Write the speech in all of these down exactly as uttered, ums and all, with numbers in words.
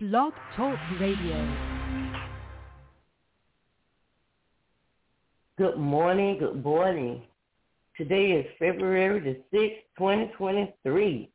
Blog Talk Radio. Good morning, good morning. Today is February the sixth, twenty twenty-three.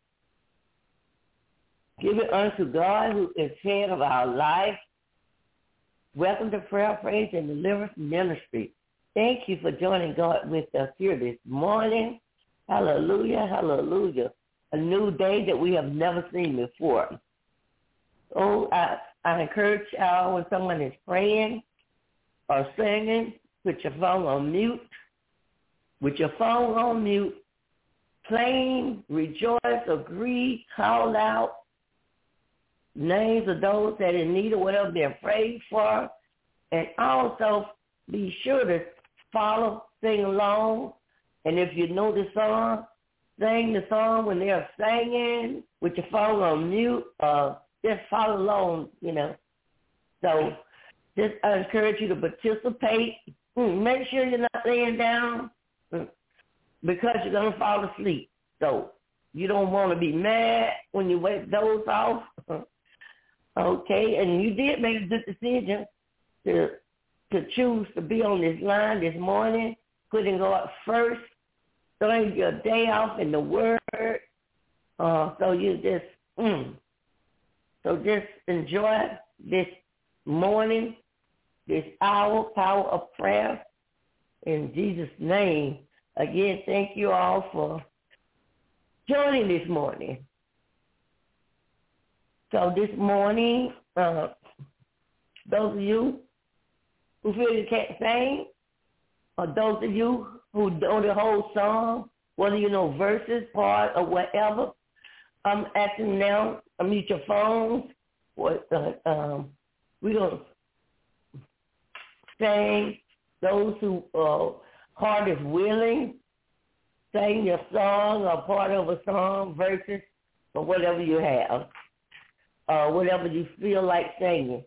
Give it unto God who is head of our life. Welcome to Prayer, Praise, and Deliverance Ministry. Thank you for joining God with us here this morning. Hallelujah, hallelujah. A new day that we have never seen before. Oh, I, I encourage y'all when someone is praying or singing, put your phone on mute. With your phone on mute, claim, rejoice, agree, call out names of those that are in need of whatever they're praying for, and also be sure to follow, sing along, and if you know the song, sing the song when they're singing with your phone on mute, uh, just follow along, you know. So just I encourage you to participate. Make sure you're not laying down because you're going to fall asleep. So you don't want to be mad when you wake those off. Okay, and you did make a good decision to to choose to be on this line this morning, putting God first, starting your day off in the Word. Uh, so you just, mm, so just enjoy this morning, this hour, power of prayer. In Jesus' name, again, thank you all for joining this morning. So this morning, uh, those of you who feel you can't sing, or those of you who know the whole song, whether you know verses, part, or whatever, I'm asking now, unmute your phones. Or, uh, um, we're going to sing. Those who uh, heart is willing, sing your song or part of a song, verses, or whatever you have, uh, whatever you feel like singing.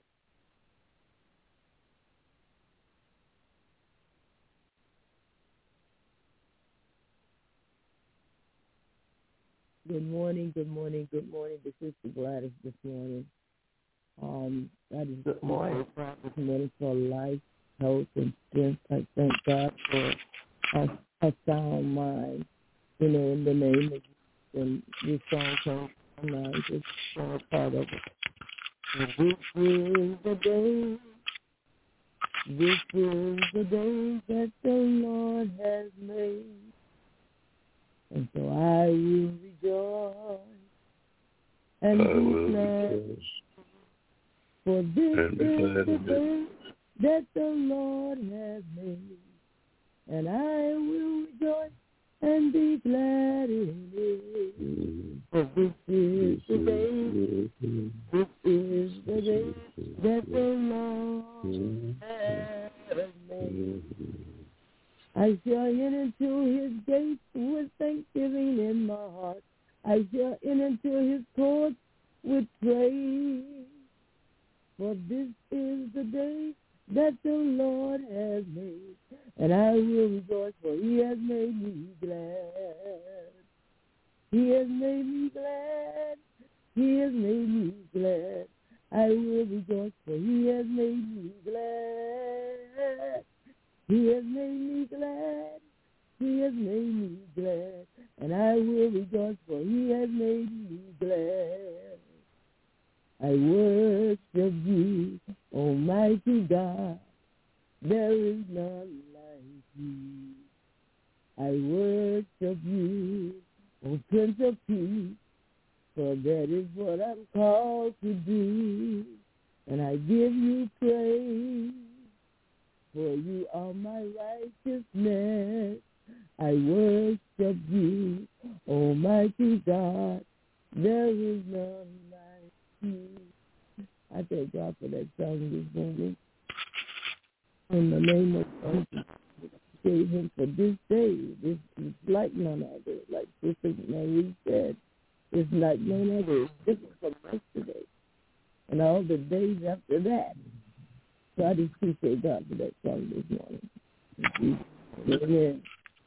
Good morning, good morning, good morning. This is Gladys this morning. Um, that is good morning. This morning for life, health, and strength. I thank God for a, a sound mind. You know, in the name of Jesus. And this song comes from my mind. It's a part of it. This is the day. This is the day that the Lord has made. And so I will rejoice and I be will glad, rejoice for this and be is glad the in it. day that the Lord has made. And I will rejoice and be glad in it. Mm. For this is the day, this is the day that the Lord has made. I shall enter into his gates with thanksgiving in my heart. I shall enter into his courts with praise. For this is the day that the Lord has made, and I will rejoice, for he has made me glad. He has made me glad. He has made me glad. I will rejoice, for he has made me glad. He has made me glad, he has made me glad, and I will rejoice, for he has made me glad. I worship you, Almighty God, there is none like you. I worship you, O Prince of Peace, for that is what I'm called to do, and I give you praise. For you are my righteousness. I worship you, Almighty God. There is none like you. I thank God for that song this morning. In the name of Jesus, gave him for this day. This is like none other. Like Sister Marie said, it's like none other. It's different from yesterday and all the days after that. So I just appreciate God for that song this morning. Amen.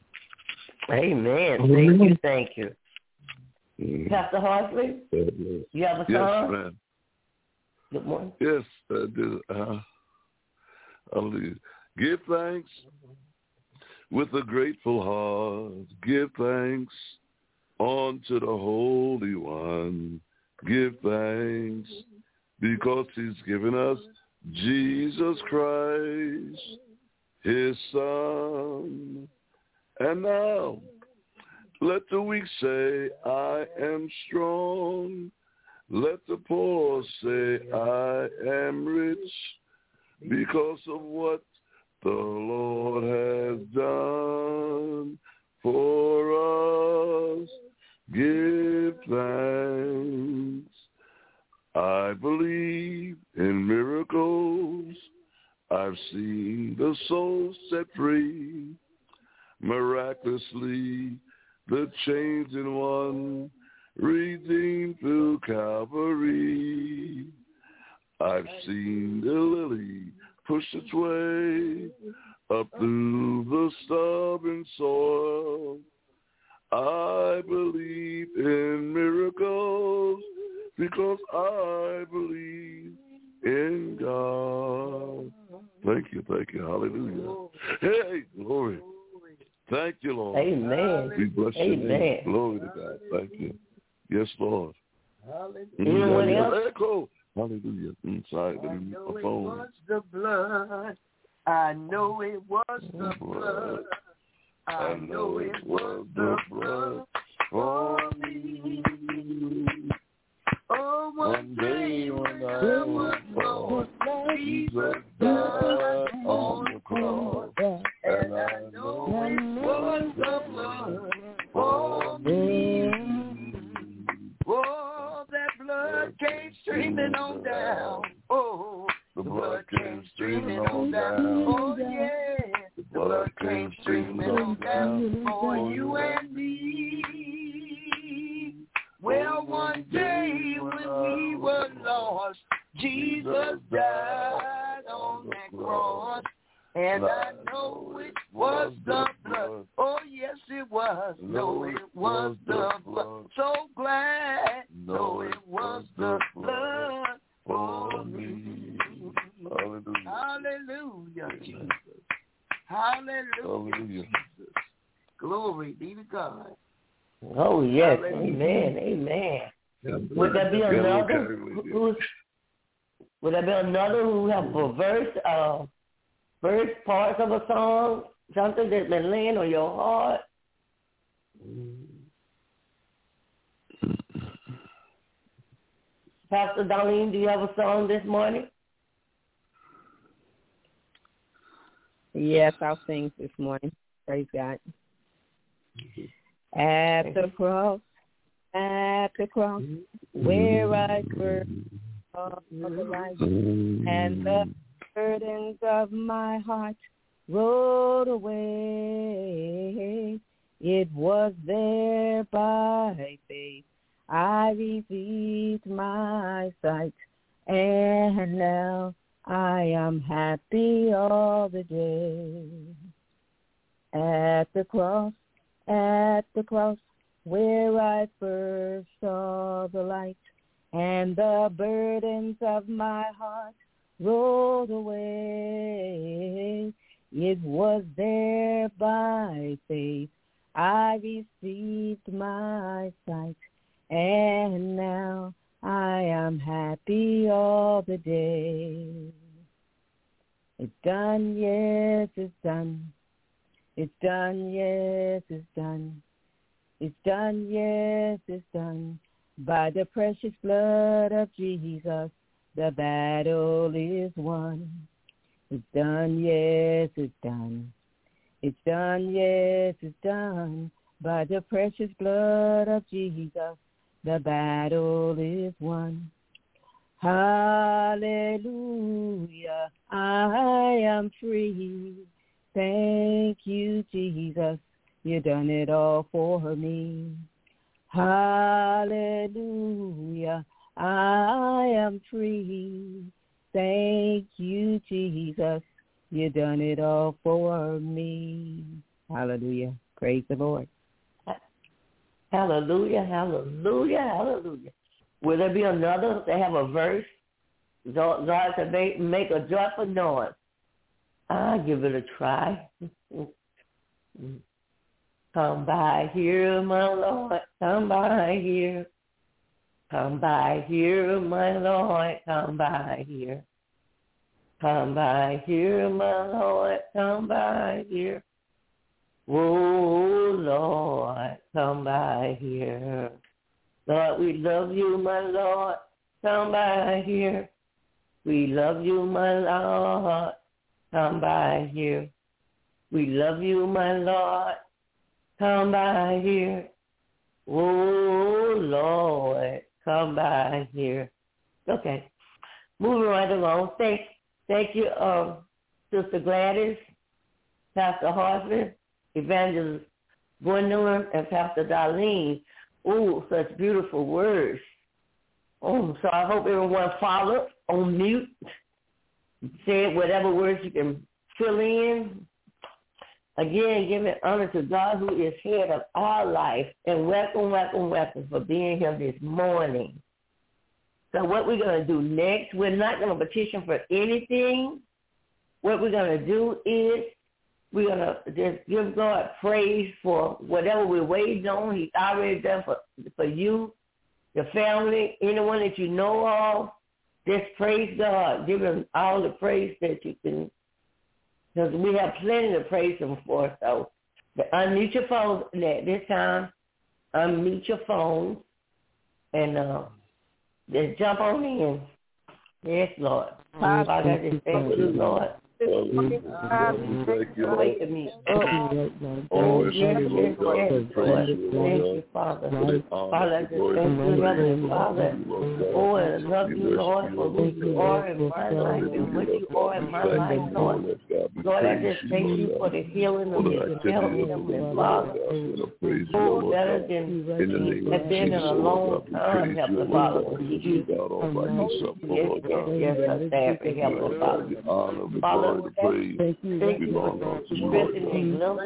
Amen. Thank you, thank you. Mm. Pastor Hartley, Amen. you have a Yes, song? ma'am. Good morning. Yes, I did. Uh, hallelujah. Give thanks with a grateful heart. Give thanks unto the Holy One. Give thanks because he's given us Jesus Christ, his Son. And now, let the weak say, I am strong. Let the poor say, I am rich, because of what the Lord has done for us. Give thanks. I believe in miracles. I've seen the soul set free. Miraculously, the chains in one, redeemed through Calvary. I've seen the lily push its way up through the stubborn soil. I believe in miracles because I believe in God. Thank you, thank you, hallelujah. Hey, glory. Thank you, Lord. Amen. We bless your Amen. name. Glory to God. Thank you. Yes, Lord. Hallelujah. Anyone else? Echo. Hallelujah. Inside the know phone. It was the blood. I know it was the blood. I know it was the blood for me. Oh, one day when I was lost, Jesus died on the cross, and I know it was the blood for me. Oh, that blood came streaming on down. Oh, the blood came streaming on down. Oh, yeah, the blood came streaming on down for you and me. Well, one day when we were lost, Jesus died on that cross, and I know it was the blood. Oh, yes, it was. No, it was the blood. So glad. No, it was the blood for me. Hallelujah. Hallelujah, Jesus. Hallelujah. Hallelujah. Glory be to God. Oh, yes. Hallelujah. Amen. Amen. Would there be another who's, would there be another who have a verse, uh, verse parts of a song, something that's been laying on your heart? Pastor Darlene, do you have a song this morning? Yes, I'll sing this morning. Praise God. At the cross, at the cross, where I first saw the light, and the burdens of my heart rolled away. It was there by faith I received my sight, and now I am happy all the day. At the cross, at the cross, where I first saw the light, and the burdens of my heart rolled away. It was there by faith I received my sight, and now I am happy all the day. It's done, yes, it's done. It's done, yes, it's done. It's done, yes, it's done. By the precious blood of Jesus, the battle is won. It's done, yes, it's done. It's done, yes, it's done. By the precious blood of Jesus, the battle is won. Hallelujah, I am free. Thank you, Jesus, you done it all for me. Hallelujah, I am free. Thank you, Jesus, you done it all for me. Hallelujah, praise the Lord. Hallelujah, hallelujah, hallelujah. Will there be another that have a verse God said, make, make a joyful noise. I'll give it a try. Come by here, my Lord, come by here. Come by here, my Lord, come by here. Come by here, my Lord, come by here. Oh, Lord, come by here. Lord, we love you, my Lord, come by here. We love you, my Lord, come by here. We love you, my Lord, come by here. Oh, Lord, come by here. Okay, moving right along. Thank, thank you, um, Sister Gladys, Pastor Hartman, Evangelist Gwendolyn, and Pastor Darlene. Ooh, such beautiful words. Oh, so I hope everyone followed on mute. Said whatever words you can fill in. Again, giving honor to God who is head of our life. And welcome, welcome, welcome for being here this morning. So what we're going to do next, we're not going to petition for anything. What we're going to do is we're going to just give God praise for whatever we're waiting on. He's already done for, for you, your family, anyone that you know of. Just praise God. Give him all the praise that you can, because we have plenty to praise him for. So unmute your phones at this time. Unmute your phones and uh, just jump on in. Yes, Lord. Father, I just thank you, Lord. Thank you, Lord. Oh, yes, yes, yes, Lord. Thank you, Father. Father, I just thank you, Heavenly Father. Oh, I love you, Lord, for who you are in my life and what you are in my life, Lord. Lord, I just thank you for the healing of your family, Heavenly Father. Oh, better than have been in a long time, Heavenly Father. Yes, yes, yes, I thank you, Heavenly Father. Father, the praise. Thank you, thank you for strengthening them,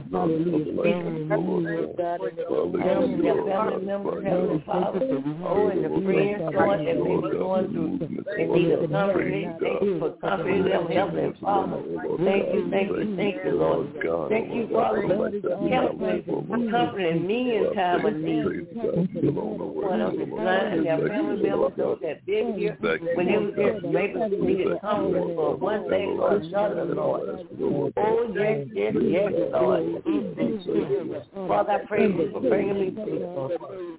and their family members, Heavenly Father. Oh, and the friends, Lord, that may be going through and need a company. Thank you for comforting them, Heavenly Father. Thank you, thank you, thank you, Lord. Thank you, Father, for comforting me in time of need. One of the blind, their family members, those that been here, when they were just maybe needed comfort for one thing or another, Lord. Oh, yes, yes, yes, Lord. Mm-hmm. Father, I praise you for bringing me through, Lord.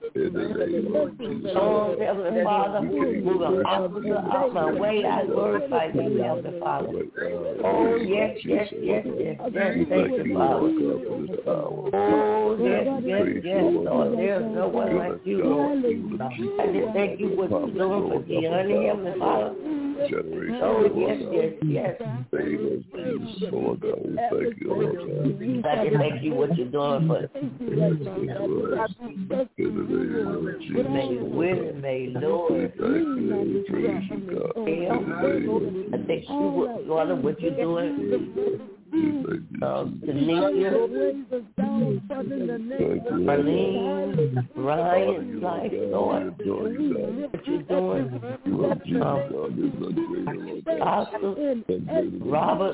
Oh, Heavenly Father, move an obstacle out my way. I glorify you, Heavenly Father. Oh, yes, yes, yes, yes, yes. Thank you, Father. Oh, yes, yes, yes, Lord. There is no one like you, Lord. I just thank you what you're doing for Deanna, Heavenly Father. Oh, yes, yes, yes. Lord God, we thank you, Lord God. I just thank you what you're doing for May win, may Lord. I thank you, Lord, what you're doing. Uh, Tanisha, Marlene, Ryan, life, Lord, what you doing? Um, Oscar, Robert,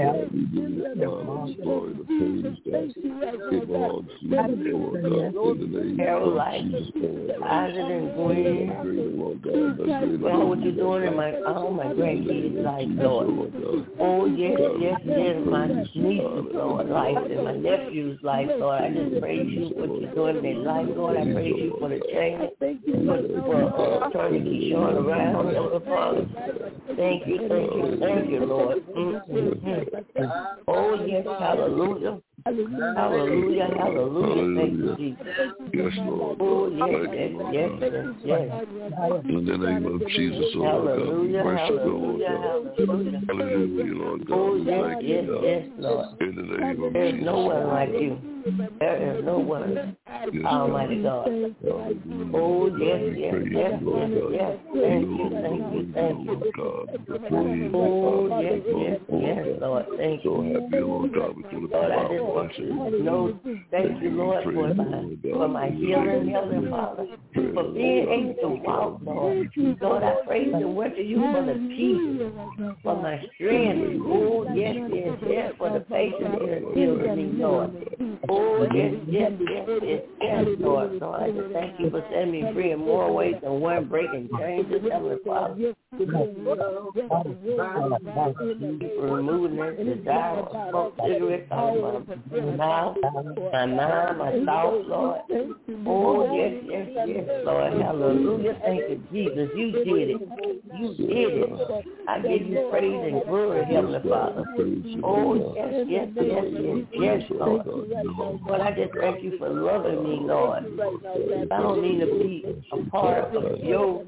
Caroline, Isaac and Gwen. Well, what you doing in my all my grandkids' life, Lord? Oh yes, yes, yes, my niece's Lord life and my nephew's life, Lord. I just praise you for what you're doing in their life, Lord. I praise you for the change, for, for uh, turning Keyshawn around, Lord Father. Thank you, thank you, thank you, Lord. Mm-hmm. Oh yes, hallelujah. Hallelujah, hallelujah. Thank you, Jesus. Yes, Lord. Oh, yes, yes, yes, yes, yes. In the name of Jesus, oh hallelujah, God, hallelujah, hallelujah. Hallelujah, Lord God. Oh, yes, Thank yes, you, God. yes, Lord. In the name of There is Jesus. no one like you. There is no one. Almighty God. Oh, yes, yes, yes, yes, yes. Thank you, thank you, thank you. Oh, yes, yes, yes, Lord. Thank you. Lord, I just want you to know, thank you, Lord, for my, for my healing, Heavenly Father, for being able to walk, Lord. Lord, I praise and worship you for the peace, for my strength. Oh, yes, yes, yes, for the patience you're healing me, Lord. Oh, yes, yes, yes, yes, yes, Lord. Lord, I just thank you for setting me free in more ways than one, breaking chains, Heavenly Father. For removing that desire of smoke cigarettes out of my mouth, my mind, my thoughts, Lord. Oh, yes, yes, yes, Lord. Hallelujah. Thank you, Jesus. You did it. You did it. I give you praise and glory, Heavenly Father. Oh, yes, yes, yes, yes, yes, Lord. Lord, I just thank you for loving me, Lord. I don't mean to be a part of your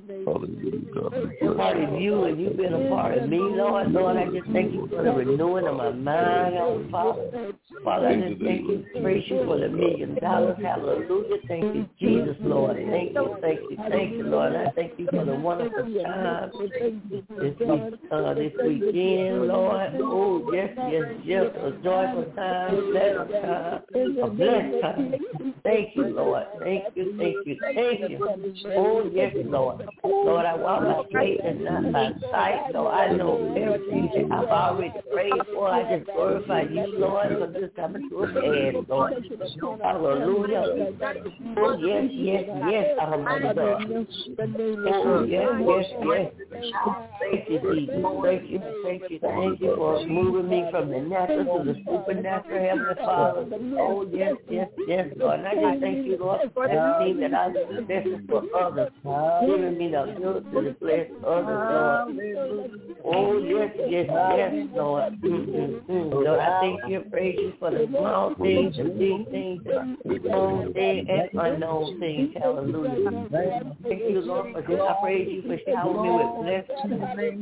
part of you, and you've been a part of me, Lord. Lord, I just thank you for the renewing of my mind, Heavenly Father. Father, I just thank you, praise you for the million dollars. Hallelujah. Thank you, Jesus, Lord. Thank you, thank you, thank you, Lord. And I thank you for the wonderful time this week, uh, this weekend, Lord. Oh, yes, yes, yes, a joyful time, a blessed time, a blessed time. Thank you, Lord. Thank you, thank you, thank you. Oh, yes, Lord. Lord, I walk by faith and not by sight, so I know everything that I've already prayed for. I just glorify you, Lord, for this coming to a pass, Lord. Hallelujah. Oh, yes, yes, yes, Almighty God. Oh, yes, yes, yes. Thank you, Jesus. Thank you, thank you, thank you for moving me from the natural to the supernatural, Heavenly Father. Oh, yes, yes, yes, Lord. And I just thank you, Lord, for everything that I've been blessing for others, giving me the ability to bless others, Lord. Oh, yes, yes, yes, Lord. Mm-mm-mm. Lord, I thank you and praise you for the small things, the big things, the known things and unknown things. Hallelujah. Thank you, Lord, for this. I praise you for showering me with blessings,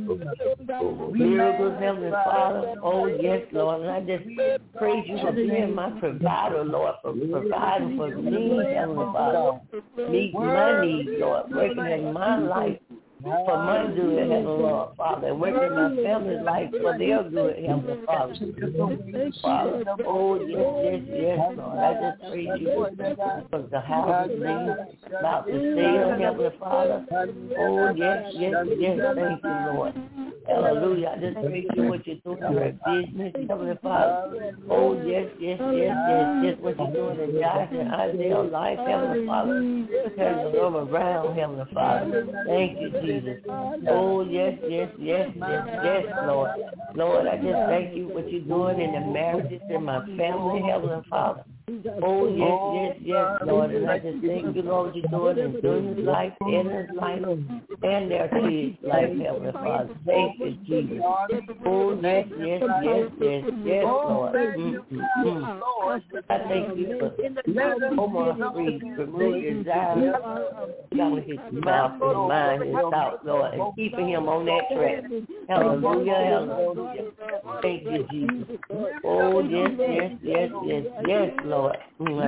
miracles, Heavenly Father. Oh, yes, Lord. And I just praise you for being my provider, Lord, for providing for me, Heavenly Father. Meet my needs, Lord, working in my life for my good, Heavenly Lord, Father, and working in my family's life for their good, Heavenly Father. Father, oh, yes, yes, yes, Lord. I just praise you for the house things about to sale, Heavenly Father. Oh, yes, yes, yes, thank you, Lord. Hallelujah. I just praise you what you're doing in her business, Heavenly Father. Oh, yes, yes, yes, yes, yes, what you're doing in Josh and Isaiah's life, Heavenly Father. Turn the room around, Heavenly Father. Thank you, Jesus. Oh, yes, yes, yes, yes, yes, Lord. Lord, I just thank you what you're doing in the marriages in my family, Heavenly Father. Oh, yes, yes, yes, Lord. And I just thank you, Lord, what you're doing in Junior's life, Edna's life, and their kids' life, Heavenly Father. Thank you, Jesus. Oh, yes, yes, yes, yes, yes, Lord. Mm-hmm. I thank you for Omar Free, remove his desire, down his mouth, his mind, his thoughts, Lord, and keeping him on that track. Hallelujah, hallelujah. Thank you, Jesus. Oh, yes, yes, yes, yes, yes, Lord. Mm.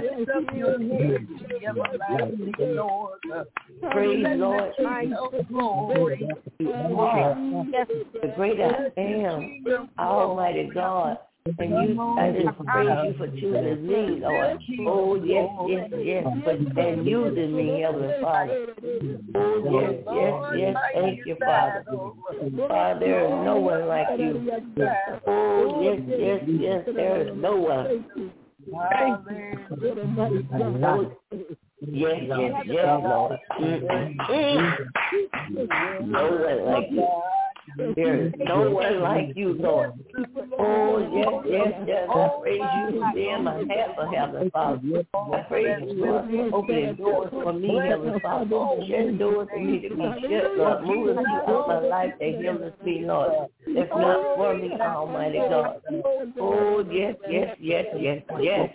Praise Lord. The great I am, Almighty God. And you, I just praise you for choosing me, Lord. Oh, yes, yes, yes, but and using me, Heavenly Father. Oh, yes, yes, yes, thank you, Father. Father, there is no one like you. Oh, yes, yes, yes, there is no one. Yes, yes, yes, Lord. Mm-hmm. No one like you. There is no one like you, Lord. Oh, yes, yes, yes. I praise you for being my helper, Heavenly Father. I praise you for opening doors for me, Heavenly Father. Shutting doors for me to be shut, Lord. Moving you out my life that heals me, Lord. that's not for me, Almighty God. Oh, yes, yes, yes, yes, yes.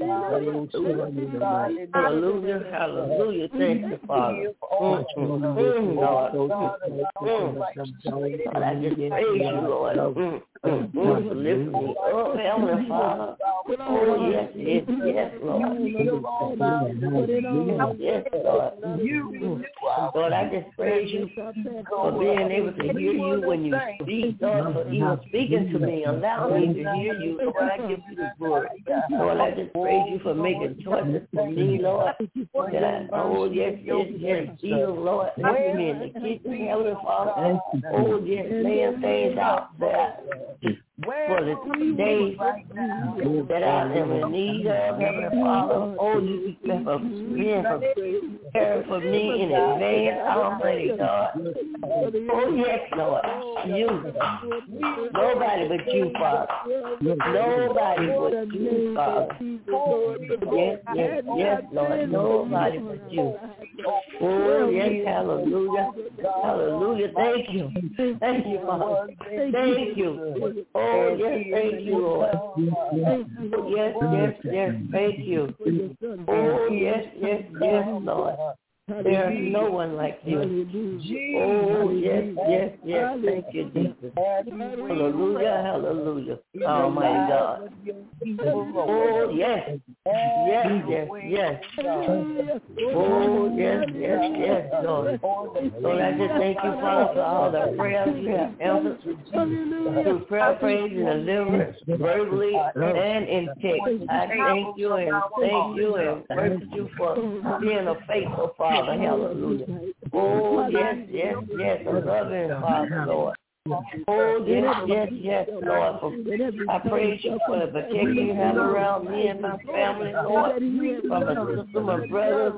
Hallelujah, hallelujah. Thank you, Father. Mm, mm, mm, Lord. Mm, mm. Lord, I just praise you, Lord. Mm, mm, mm, for lifting me up, Heavenly Father. Oh, yes, yes, yes, Lord. Yes, Lord. Mm. Lord, I just praise you for being able to hear you when you speak, Lord, for even speaking to me. Allow me to hear you, Lord. I give you the glory. Lord, I just praise you for making choices for me, Lord. That I, oh, yes, yes, yes, Jesus, Lord. Help me in the kitchen, Heavenly Father. Oh, yes, laying things out there for the days that I am in need of, Heavenly Father. Oh, you for being prepared for me in advance, Almighty God. Oh, yes, Lord. You. Nobody but you, Father. Nobody but you, Father. Yes, yes, yes, Lord. Nobody but you. Oh, yes, hallelujah. Hallelujah. Thank you. Thank you, Father. Thank you. Oh, yes, thank you, Lord. Yes, yes, yes, thank you. Oh, yes, yes, yes, Lord. There is no one like you. Oh, yes, yes, yes. Thank you, Jesus. Hallelujah, hallelujah. Almighty God. Oh, yes. Yes, yes, yes. Oh, yes, yes, yes, Lord. Lord, I just thank you, Father, for all the prayers you have answered through prayer, praise, and deliverance, verbally and in text. I thank you and thank you and worship you for being a faithful Father. Hallelujah. Oh, yes, yes, yes, a loving Father, Lord. Oh, yes, yes, yes, Lord. I praise you for the protection you have around me and my family, Lord. From my sister, my brothers,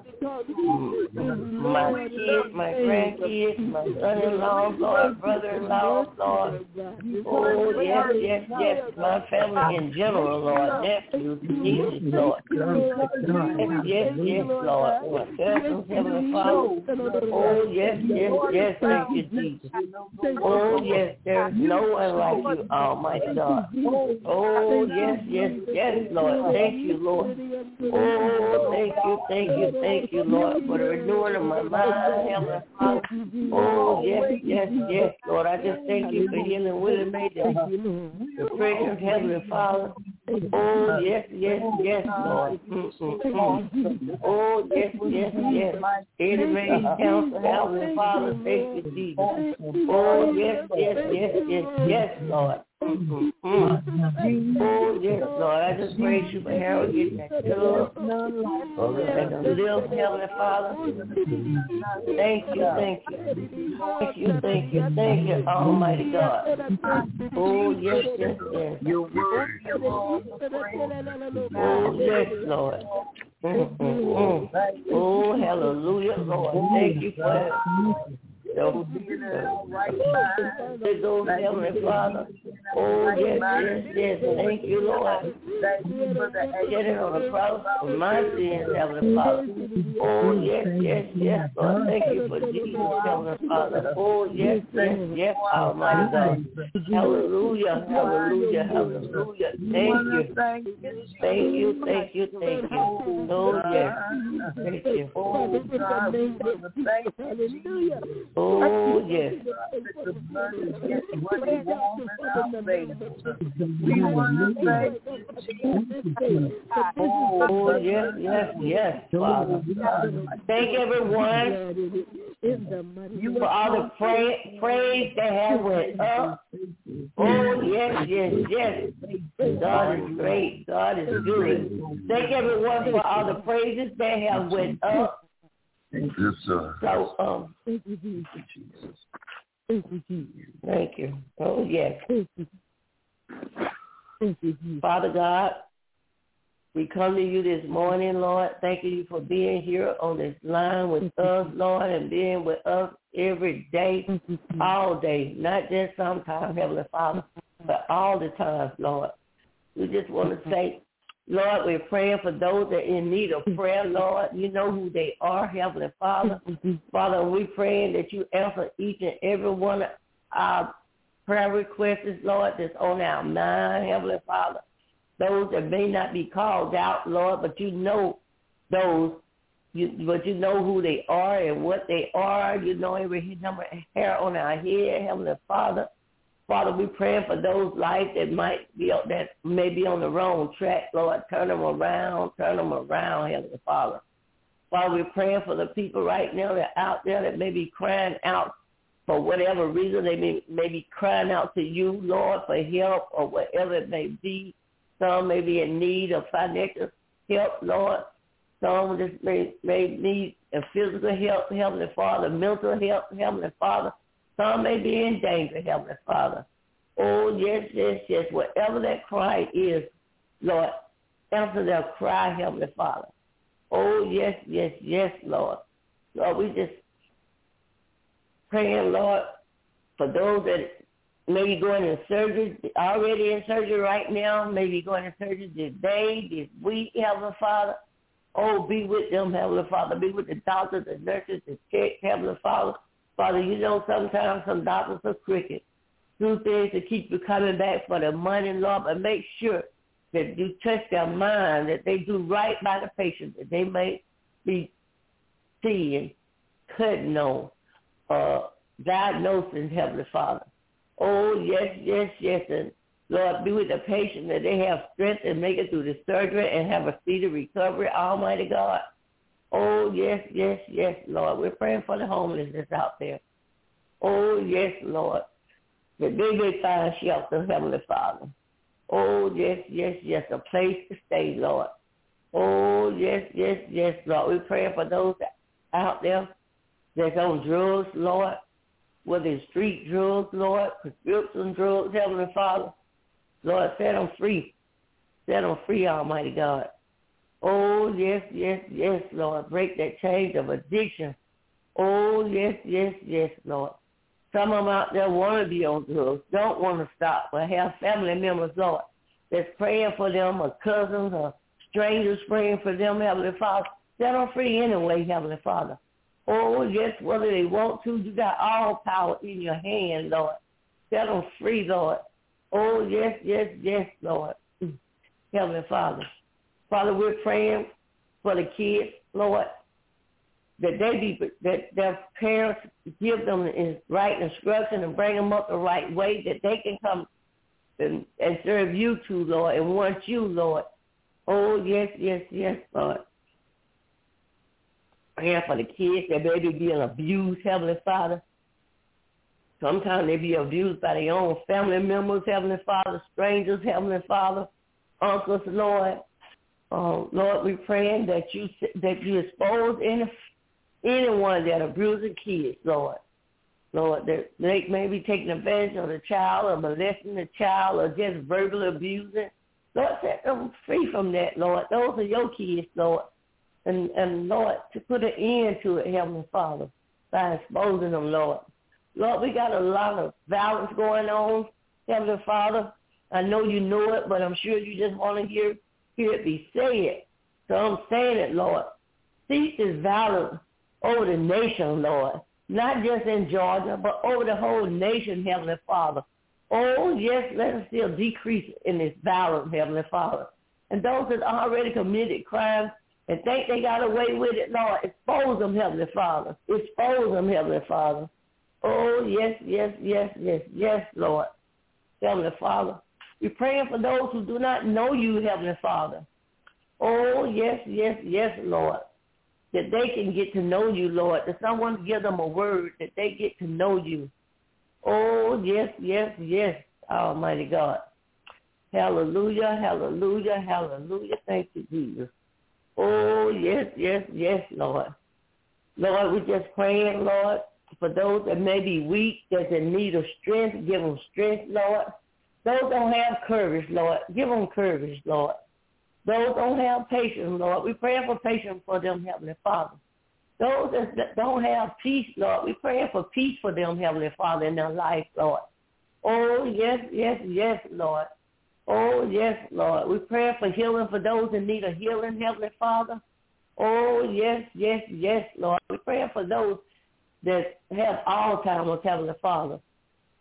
my kids, my grandkids, my son-in-law, Lord, brother-in-law, Lord. Oh, yes, yes, yes, my family in general, Lord. Nephews, nieces, Lord. Yes, yes, yes, Lord. My cousins, Heavenly Father. Oh, yes, yes, yes, thank you, Jesus. Oh, yes. Yes, there is no one like you, Almighty God. Oh, yes, yes, yes, Lord. Thank you, Lord. Oh, thank you, thank you, thank you, Lord, for the renewing of my mind, Heavenly Father. Oh, yes, yes, yes, Lord. I just thank you for healing Willie Mae, the precious Heavenly Father. Oh, yes, yes, yes, Lord. Mm-mm-mm. Oh, yes, yes, yes. Eddie Mae's counsel, Heavenly Father, thank you, Jesus. Oh, yes, yes, yes, yes, yes, Lord. Mm-hmm. Oh, yes, Lord. I just praise you for Harold getting that tub and the live, Heavenly Father. Thank you, thank you. Thank you, thank you, thank you, Almighty God. Oh, yes, yes, yes. Oh, yes, Lord. Mm-mm-mm. Oh, hallelujah, Lord. Thank you for it. So, big old Heavenly Father. Oh, yes, yes, yes. Thank you, Lord. Shedding on the cross for my sins, Heavenly Father. Oh, yes, yes, yes, Lord. Thank you for Jesus, Heavenly Father. Oh, yes, yes, yes, Almighty God. Hallelujah, hallelujah, hallelujah. Thank you. Thank you, thank you, thank you. Oh, yes. Thank you. Oh, yes. Oh, yes, yes, yes, Father. Thank everyone for all the pray, praise they have went up. Oh, yes, yes, yes. God is great. God is good. Thank everyone for all the praises they have went up. Yes, sir. So, um, thank you, Jesus. Thank you, Jesus. Thank you. Oh, yes. Thank you. Thank you, Jesus. Father God, we come to you this morning, Lord. Thank you for being here on this line with us, Lord, and being with us every day, all day, not just sometimes, Heavenly Father, but all the time, Lord. We just want to say, Lord, we're praying for those that are in need of prayer, Lord. You know who they are, Heavenly Father. Father, we're praying that you answer each and every one of our prayer requests, Lord, that's on our mind, Heavenly Father. Those that may not be called out, Lord, but you know those, you, but you know who they are and what they are. You know every number of hair on our head, Heavenly Father. Father, we praying for those lives that might be that may be on the wrong track, Lord. Turn them around, turn them around, Heavenly Father. Father, we're praying for the people right now that are out there that may be crying out for whatever reason. They may, may be crying out to you, Lord, for help or whatever it may be. Some may be in need of financial help, Lord. Some just may, may need a physical help, Heavenly Father, mental help, Heavenly Father. Some may be in danger, Heavenly Father. Oh, yes, yes, yes. Whatever that cry is, Lord, answer their cry, Heavenly Father. Oh, yes, yes, yes, Lord. Lord, we just praying, Lord, for those that may be going in surgery, already in surgery right now, maybe going in surgery today, this week, Heavenly Father. Oh, be with them, Heavenly Father. Be with the doctors, the nurses, the techs, Heavenly Father. Father, you know sometimes some doctors are crooked. Do things to keep you coming back for the money, Lord, but make sure that you touch their mind, that they do right by the patient, that they may be seeing, cutting on, uh, diagnosing, Heavenly Father. Oh, yes, yes, yes, and Lord, be with the patient, that they have strength and make it through the surgery and have a speedy recovery, Almighty God. Oh, yes, yes, yes, Lord. We're praying for the homeless that's out there. Oh, yes, Lord, that they may find shelter, Heavenly Father. Oh, yes, yes, yes, a place to stay, Lord. Oh, yes, yes, yes, Lord. We're praying for those out there that's on drugs, Lord, whether it's street drugs, Lord, prescription drugs, Heavenly Father. Lord, set them free. Set them free, Almighty God. Oh, yes, yes, yes, Lord. Break that chain of addiction. Oh, yes, yes, yes, Lord. Some of them out there want to be on drugs, don't want to stop, but have family members, Lord, that's praying for them, or cousins, or strangers praying for them, Heavenly Father. Set them free anyway, Heavenly Father. Oh, yes, whether they want to, you got all power in your hand, Lord. Set them free, Lord. Oh, yes, yes, yes, Lord. Heavenly Father. Father, we're praying for the kids, Lord, that they be, that their parents give them the right instruction and bring them up the right way, that they can come and, and serve you too, Lord, and want you, Lord. Oh, yes, yes, yes, Lord. Praying for the kids that may be being abused, Heavenly Father. Sometimes they be abused by their own family members, Heavenly Father, strangers, Heavenly Father, uncles, Lord. Uh, Lord, we're praying that you that you expose any anyone that abusing kids, Lord. Lord, that they may be taking advantage of the child or molesting the child or just verbally abusing. Lord, set them free from that, Lord. Those are your kids, Lord. And, and Lord, to put an end to it, Heavenly Father, by exposing them, Lord. Lord, we got a lot of violence going on, Heavenly Father. I know you know it, but I'm sure you just want to hear, hear it be said. So I'm saying it, Lord. Cease this violence over the nation, Lord. Not just in Georgia, but over the whole nation, Heavenly Father. Oh, yes, let us still decrease in this violence, Heavenly Father. And those that already committed crimes and think they got away with it, Lord, expose them, Heavenly Father. Expose them, Heavenly Father. Oh, yes, yes, yes, yes, yes, Lord. Heavenly Father. We're praying for those who do not know you, Heavenly Father. Oh, yes, yes, yes, Lord. That they can get to know you, Lord. That someone give them a word that they get to know you. Oh, yes, yes, yes, Almighty God. Hallelujah, hallelujah, hallelujah. Thank you, Jesus. Oh, yes, yes, yes, Lord. Lord, we're just praying, Lord, for those that may be weak, that's in need of strength. Give them strength, Lord. Those don't have courage, Lord. Give them courage, Lord. Those don't have patience, Lord. We pray for patience for them, Heavenly Father. Those that don't have peace, Lord, we pray for peace for them, Heavenly Father, in their life, Lord. Oh, yes, yes, yes, Lord. Oh, yes, Lord. We pray for healing for those in need of healing, Heavenly Father. Oh, yes, yes, yes, Lord. We pray for those that have Alzheimer's, Heavenly Father.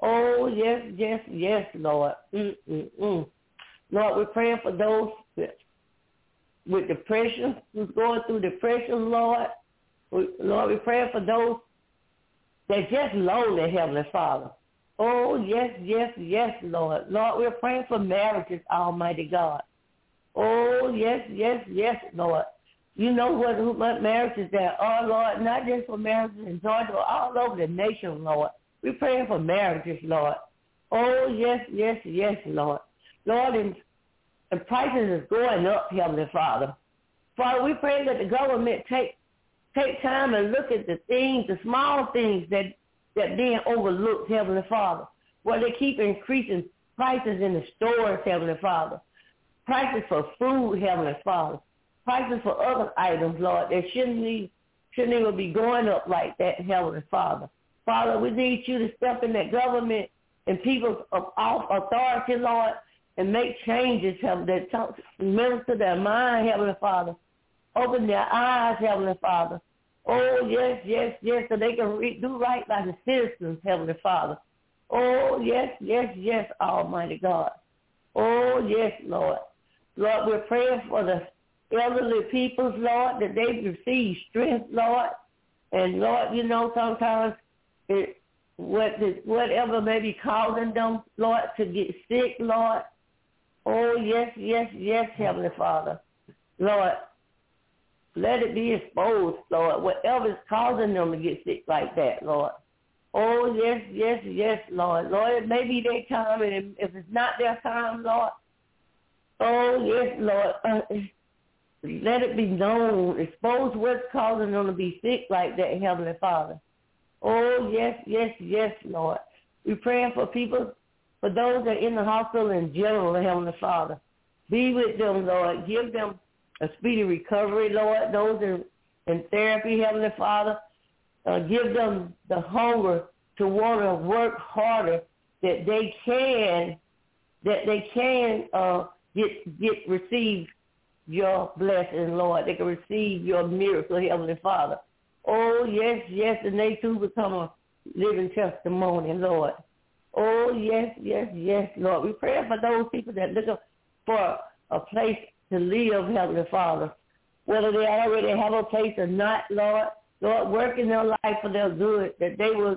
Oh, yes, yes, yes, Lord. Mm-mm-mm. Lord, we're praying for those that, with depression, who's going through depression, Lord. We, Lord, we're praying for those that just lonely, Heavenly Father. Oh, yes, yes, yes, Lord. Lord, we're praying for marriages, Almighty God. Oh, yes, yes, yes, Lord. You know what, what marriages there are, Lord, not just for marriages in Georgia, but all over the nation, Lord. We're praying for marriages, Lord. Oh, yes, yes, yes, Lord. Lord, and, and prices is going up, Heavenly Father. Father, we pray that the government take take time and look at the things, the small things that that being overlooked, Heavenly Father. Where they keep increasing prices in the stores, Heavenly Father. Prices for food, Heavenly Father. Prices for other items, Lord, that shouldn't be, shouldn't even be going up like that, Heavenly Father. Father, we need you to step in that government and people's authority, Lord, and make changes, Heavenly, that minister their mind, Heavenly Father. Open their eyes, Heavenly Father. Oh, yes, yes, yes, so they can re- do right by the citizens, Heavenly Father. Oh, yes, yes, yes, Almighty God. Oh, yes, Lord. Lord, we're praying for the elderly peoples, Lord, that they receive strength, Lord. And, Lord, you know, sometimes it, what whatever may be causing them, Lord, to get sick, Lord. Oh, yes, yes, yes, Heavenly Father. Lord, let it be exposed, Lord, whatever is causing them to get sick like that, Lord. Oh, yes, yes, yes, Lord. Lord, it may be their time, and if it's not their time, Lord, oh, yes, Lord, uh, let it be known. Expose what's causing them to be sick like that, Heavenly Father. Oh, yes, yes, yes, Lord. We're praying for people, for those that are in the hospital in general, Heavenly Father. Be with them, Lord. Give them a speedy recovery, Lord. Those in, in therapy, Heavenly Father. Uh, give them the hunger to want to work harder, that they can, that they can uh, get get receive your blessing, Lord. They can receive your miracle, Heavenly Father. Oh, yes, yes, and they too become a living testimony, Lord. Oh, yes, yes, yes, Lord. We pray for those people that look for a place to live, Heavenly Father. Whether they already have a place or not, Lord, Lord, work in their life for their good, that they will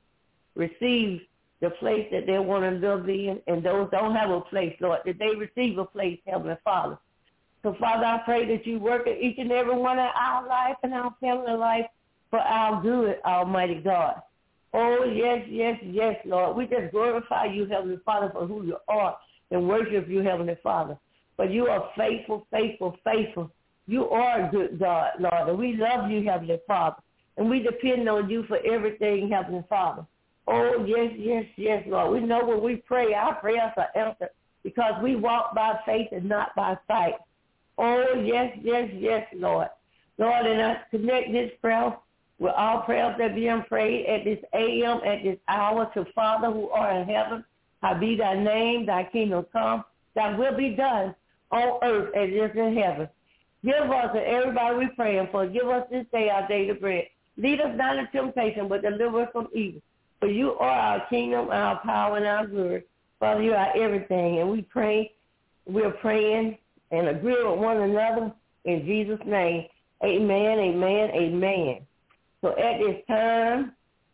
receive the place that they want to live in, and those don't have a place, Lord, that they receive a place, Heavenly Father. So, Father, I pray that you work in each and every one of our life and our family life for our good, Almighty God. Oh, yes, yes, yes, Lord. We just glorify you, Heavenly Father, for who you are and worship you, Heavenly Father. But you are faithful, faithful, faithful. You are a good God, Lord, and we love you, Heavenly Father. And we depend on you for everything, Heavenly Father. Oh, yes, yes, yes, Lord. We know when we pray, our prayers are answered because we walk by faith and not by sight. Oh, yes, yes, yes, Lord. Lord, and I connect this prayer with all prayers that are being prayed at this A M, at this hour, to Father who art in heaven. Hallowed be thy name, thy kingdom come, thy will be done on earth as it is in heaven. Give us, and everybody we're praying for, give us this day our daily bread. Lead us not into temptation, but deliver us from evil. For you are our kingdom, our power, and our glory. Father, you are everything, and we pray, we're praying and agree with one another in Jesus' name. Amen, amen, amen. So at this time,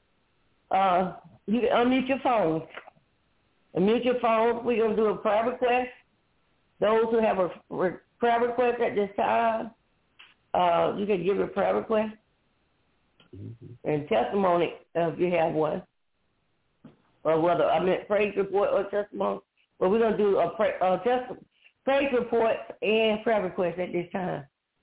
uh, you can unmute your phones. Unmute your phones. We're going to do a prayer request. Those who have a re- prayer request at this time, uh, you can give a prayer request mm-hmm. and testimony uh, if you have one. Or whether, I meant praise report or testimony. But we're going to do a pray, uh, testimony. Praise reports and prayer requests at this time.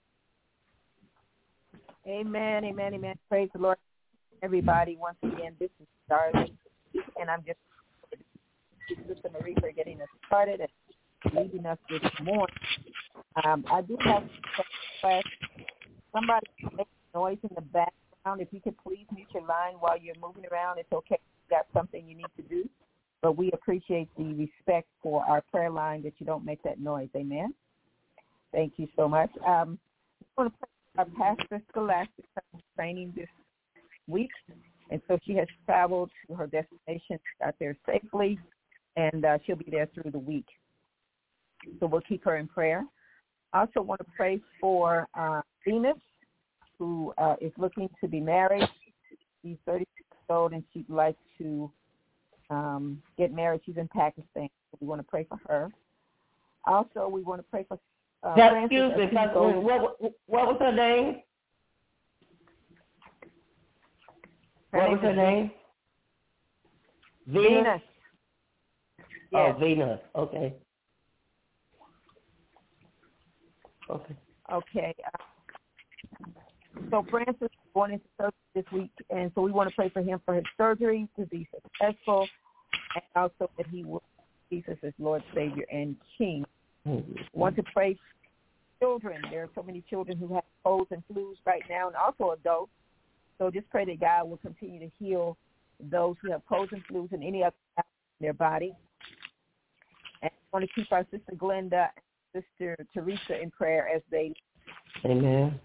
Amen, amen, amen. Praise the Lord, everybody. Once again, this is Darlene, and I'm just Sister Marie for getting us started and leading us this morning. Um, I do have somebody making noise in the background. If you could please mute your line while you're moving around, it's okay. You've got something you need to do. But we appreciate the respect for our prayer line that you don't make that noise. Amen. Thank you so much. Um, I want to pray for our Pastor Scholastic training this week. And so she has traveled to her destination, got there safely, and uh, she'll be there through the week. So we'll keep her in prayer. I also want to pray for uh, Venus, who uh, is looking to be married. She's thirty-six years old, and she'd like to um, get married. She's in Pakistan. So we want to pray for her. Also, we want to pray for uh, Now, excuse me, what, what, what was her name? Her what name was her name? Venus. Venus. Yes. Oh, Venus. Okay. Okay. Okay. Uh, so Francis is going into surgery this week, and so we want to pray for him for his surgery to be successful, and also that he will be Jesus as Lord, Savior, and King. Mm-hmm. Want to pray for children. There are so many children who have colds and flus right now, and also adults. So just pray that God will continue to heal those who have colds and flus and any other in their body. And I want to keep our sister Glenda and sister Teresa in prayer as they. Amen.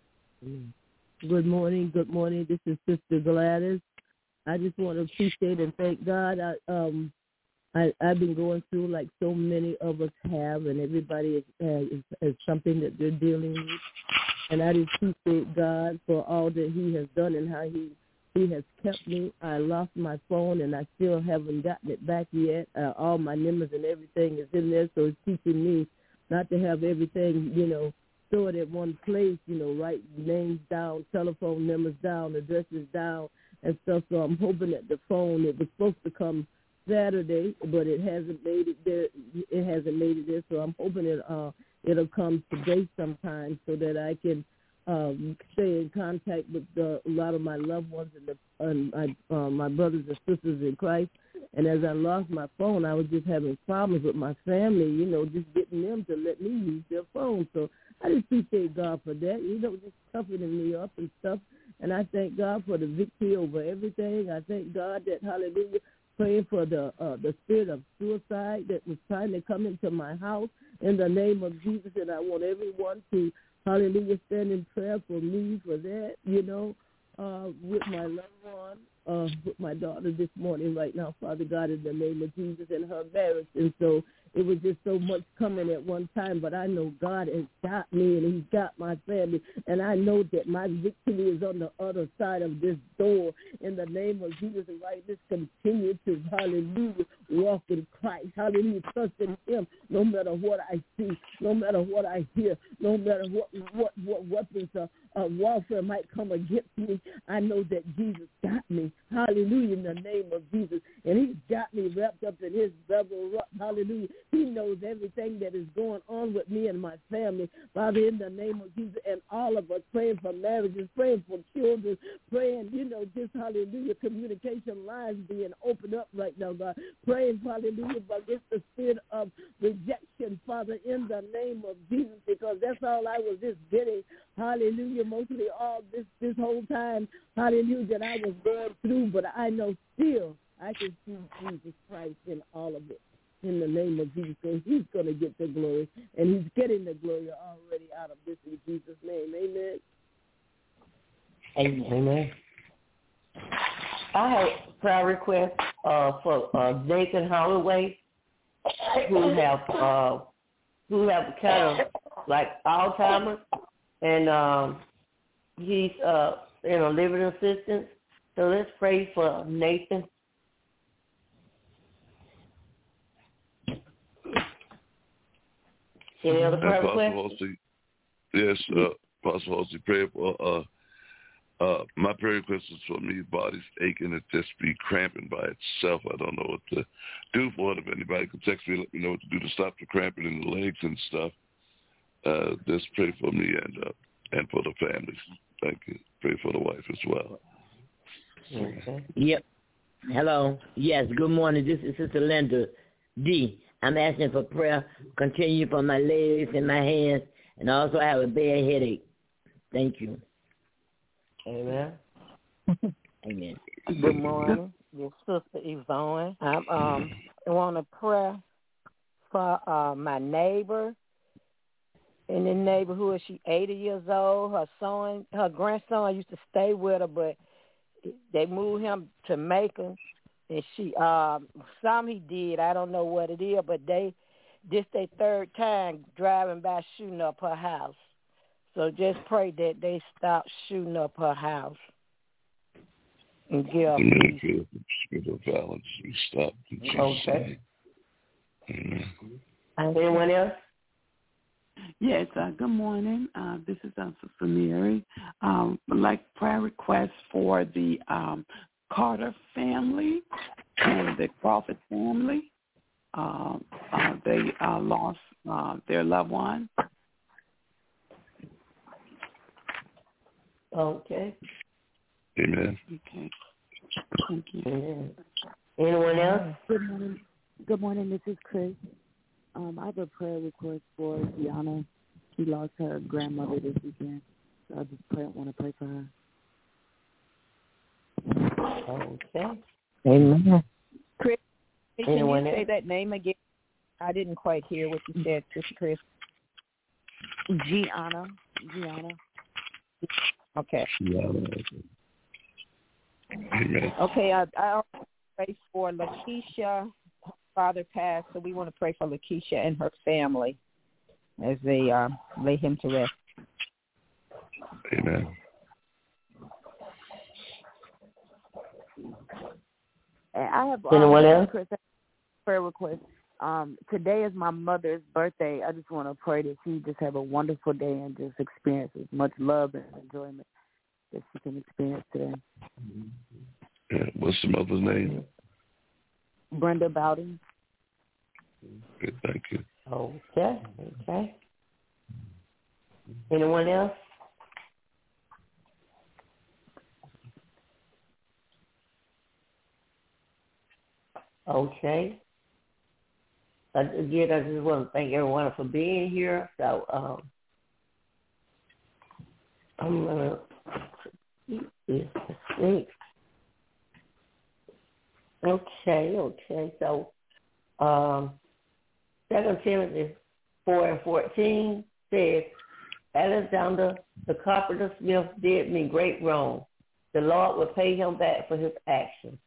Good morning. Good morning. This is Sister Gladys. I just want to appreciate and thank God. I, um, I, I've been going through like so many of us have, and everybody is, uh, is, is something that they're dealing with. And I just appreciate God for all that he has done and how he he has kept me. I lost my phone, and I still haven't gotten it back yet. Uh, all my numbers and everything is in there, so it's teaching me not to have everything, you know, stored at one place, you know, write names down, telephone numbers down, addresses down, and stuff. So I'm hoping that the phone, it was supposed to come Saturday, but it hasn't made it there. It hasn't made it there, so I'm hoping it uh, it'll come today sometime so that I can um, stay in contact with the, a lot of my loved ones and, the, and my, uh, my brothers and sisters in Christ. And as I lost my phone, I was just having problems with my family, you know, just getting them to let me use their phone. So I just appreciate God for that, you know, just toughening me up and stuff. And I thank God for the victory over everything. I thank God that, hallelujah, praying for the uh, the spirit of suicide that was trying to come into my house in the name of Jesus. And I want everyone to, hallelujah, stand in prayer for me for that, you know, uh, with my loved one, uh, with my daughter this morning right now, Father God, in the name of Jesus, and her marriage. And so it was just so much coming at one time, but I know God has got me and he's got my family, and I know that my victory is on the other side of this door in the name of Jesus. And I just continue to, hallelujah, walk in Christ, hallelujah, trust in him no matter what I see, no matter what I hear, no matter what what, what weapons of uh, warfare might come against me. I know that Jesus got me, hallelujah, in the name of Jesus, and he's got me wrapped up in his bubble, hallelujah. He knows everything that is going on with me and my family, Father, in the name of Jesus, and all of us praying for marriages, praying for children, praying, you know, just, hallelujah, communication lines being opened up right now, God, praying, hallelujah, against the spirit of rejection, Father, in the name of Jesus, because that's all I was just getting, hallelujah, mostly all this, this whole time, hallelujah, that I was going through, but I know still I can see Jesus Christ in all of it. In the name of Jesus, and he's going to get the glory, and he's getting the glory already out of this in Jesus' name. Amen. Amen. Amen. I have a prayer request uh, for uh, Nathan Holloway, who have uh, who have kind of like Alzheimer's, and um, he's uh, in a living assistance. So let's pray for Nathan. Any other prayer requests? Yes, uh, Apostle Halsey, pray for, uh, uh, my prayer request is for me, body's aching, it just be cramping by itself. I don't know what to do for it. If anybody can text me, let me know what to do to stop the cramping in the legs and stuff. Uh, just pray for me and uh, and for the families. Thank you. Pray for the wife as well. Okay. Yep. Hello. Yes, good morning. This is Sister Linda D. I'm asking for prayer, continue for my legs and my hands, and also I have a bad headache. Thank you. Amen. Amen. Good morning. This is Sister Yvonne. I um, want a prayer for uh, my neighbor in the neighborhood. She's eighty years old. Her son, her grandson used to stay with her, but they moved him to Macon, and she um some he did. I don't know what it is, but they this their third time driving by shooting up her house. So just pray that they stop shooting up her house and give her peace. Spirit of violence, we stop. Okay. Amen. Anyone else? Yes, uh, good morning. Uh, this is uh, Sister Mary. Um, I'd like prayer requests for the um, Carter family and the Crawford family. Uh, uh, they uh, lost uh, their loved one. Okay. Amen. Okay. Thank you. Amen. Anyone else? Good morning. Good morning. This is Chris. Um, I have a prayer request for Gianna. She lost her grandmother this weekend, so I just pray, want to pray for her. Okay. Amen. Chris, can Anyone you say else? that name again? I didn't quite hear what you said, Sister Chris. Gianna. Gianna. Okay. Amen. Okay, I, I also pray for Lakeisha. Father passed, so we want to pray for Lakeisha and her family as they uh, lay him to rest. Amen. I have Anyone um, else? Chris, I have a prayer request. Um, today is my mother's birthday. I just want to pray that she just have a wonderful day and just experience as much love and enjoyment that she can experience today. Yeah. What's the mother's name? Brenda Bowden. Good, thank you. Okay. Okay. Anyone else? Okay. Again, I just want to thank everyone for being here. So um, I'm going to keep this six. Okay, okay. So um, Second Timothy four and fourteen says, Alexander the carpenter smith did me great wrong. The Lord will pay him back for his actions.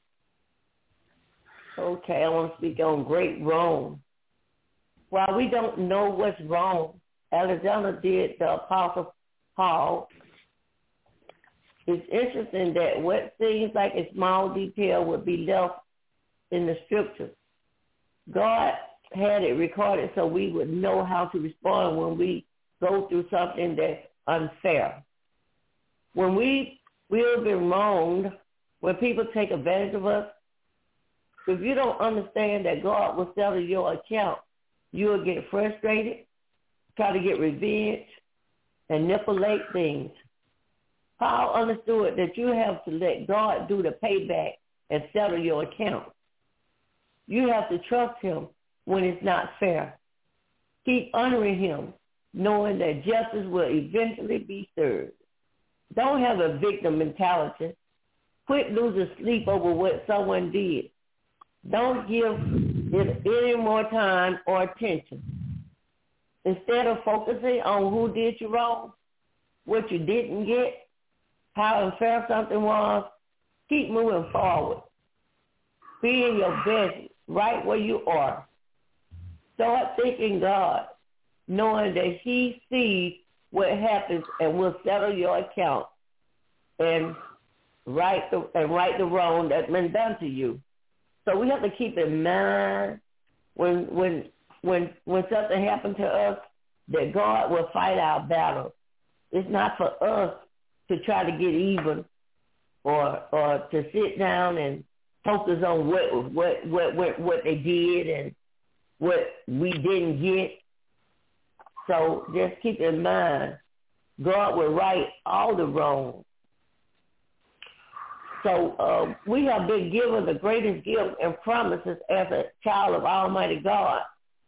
Okay, I want to speak on great wrong. While we don't know what's wrong, Alexander did the Apostle Paul. It's interesting that what seems like a small detail would be left in the scriptures. God had it recorded so we would know how to respond when we go through something that's unfair. When we we've been wronged, when people take advantage of us, if you don't understand that God will settle your account, you'll get frustrated, try to get revenge, and manipulate things. Paul understood that you have to let God do the payback and settle your account. You have to trust him when it's not fair. Keep honoring him, knowing that justice will eventually be served. Don't have a victim mentality. Quit losing sleep over what someone did. Don't give it any more time or attention. Instead of focusing on who did you wrong, what you didn't get, how unfair something was, keep moving forward. Be in your best right where you are. Start thanking God, knowing that he sees what happens and will settle your account and right the, and right the wrong that's been done to you. So we have to keep in mind when when when when something happens to us that God will fight our battle. It's not for us to try to get even or or to sit down and focus on what what what what, what they did and what we didn't get. So just keep in mind, God will right all the wrongs. So uh, we have been given the greatest gift and promises as a child of Almighty God.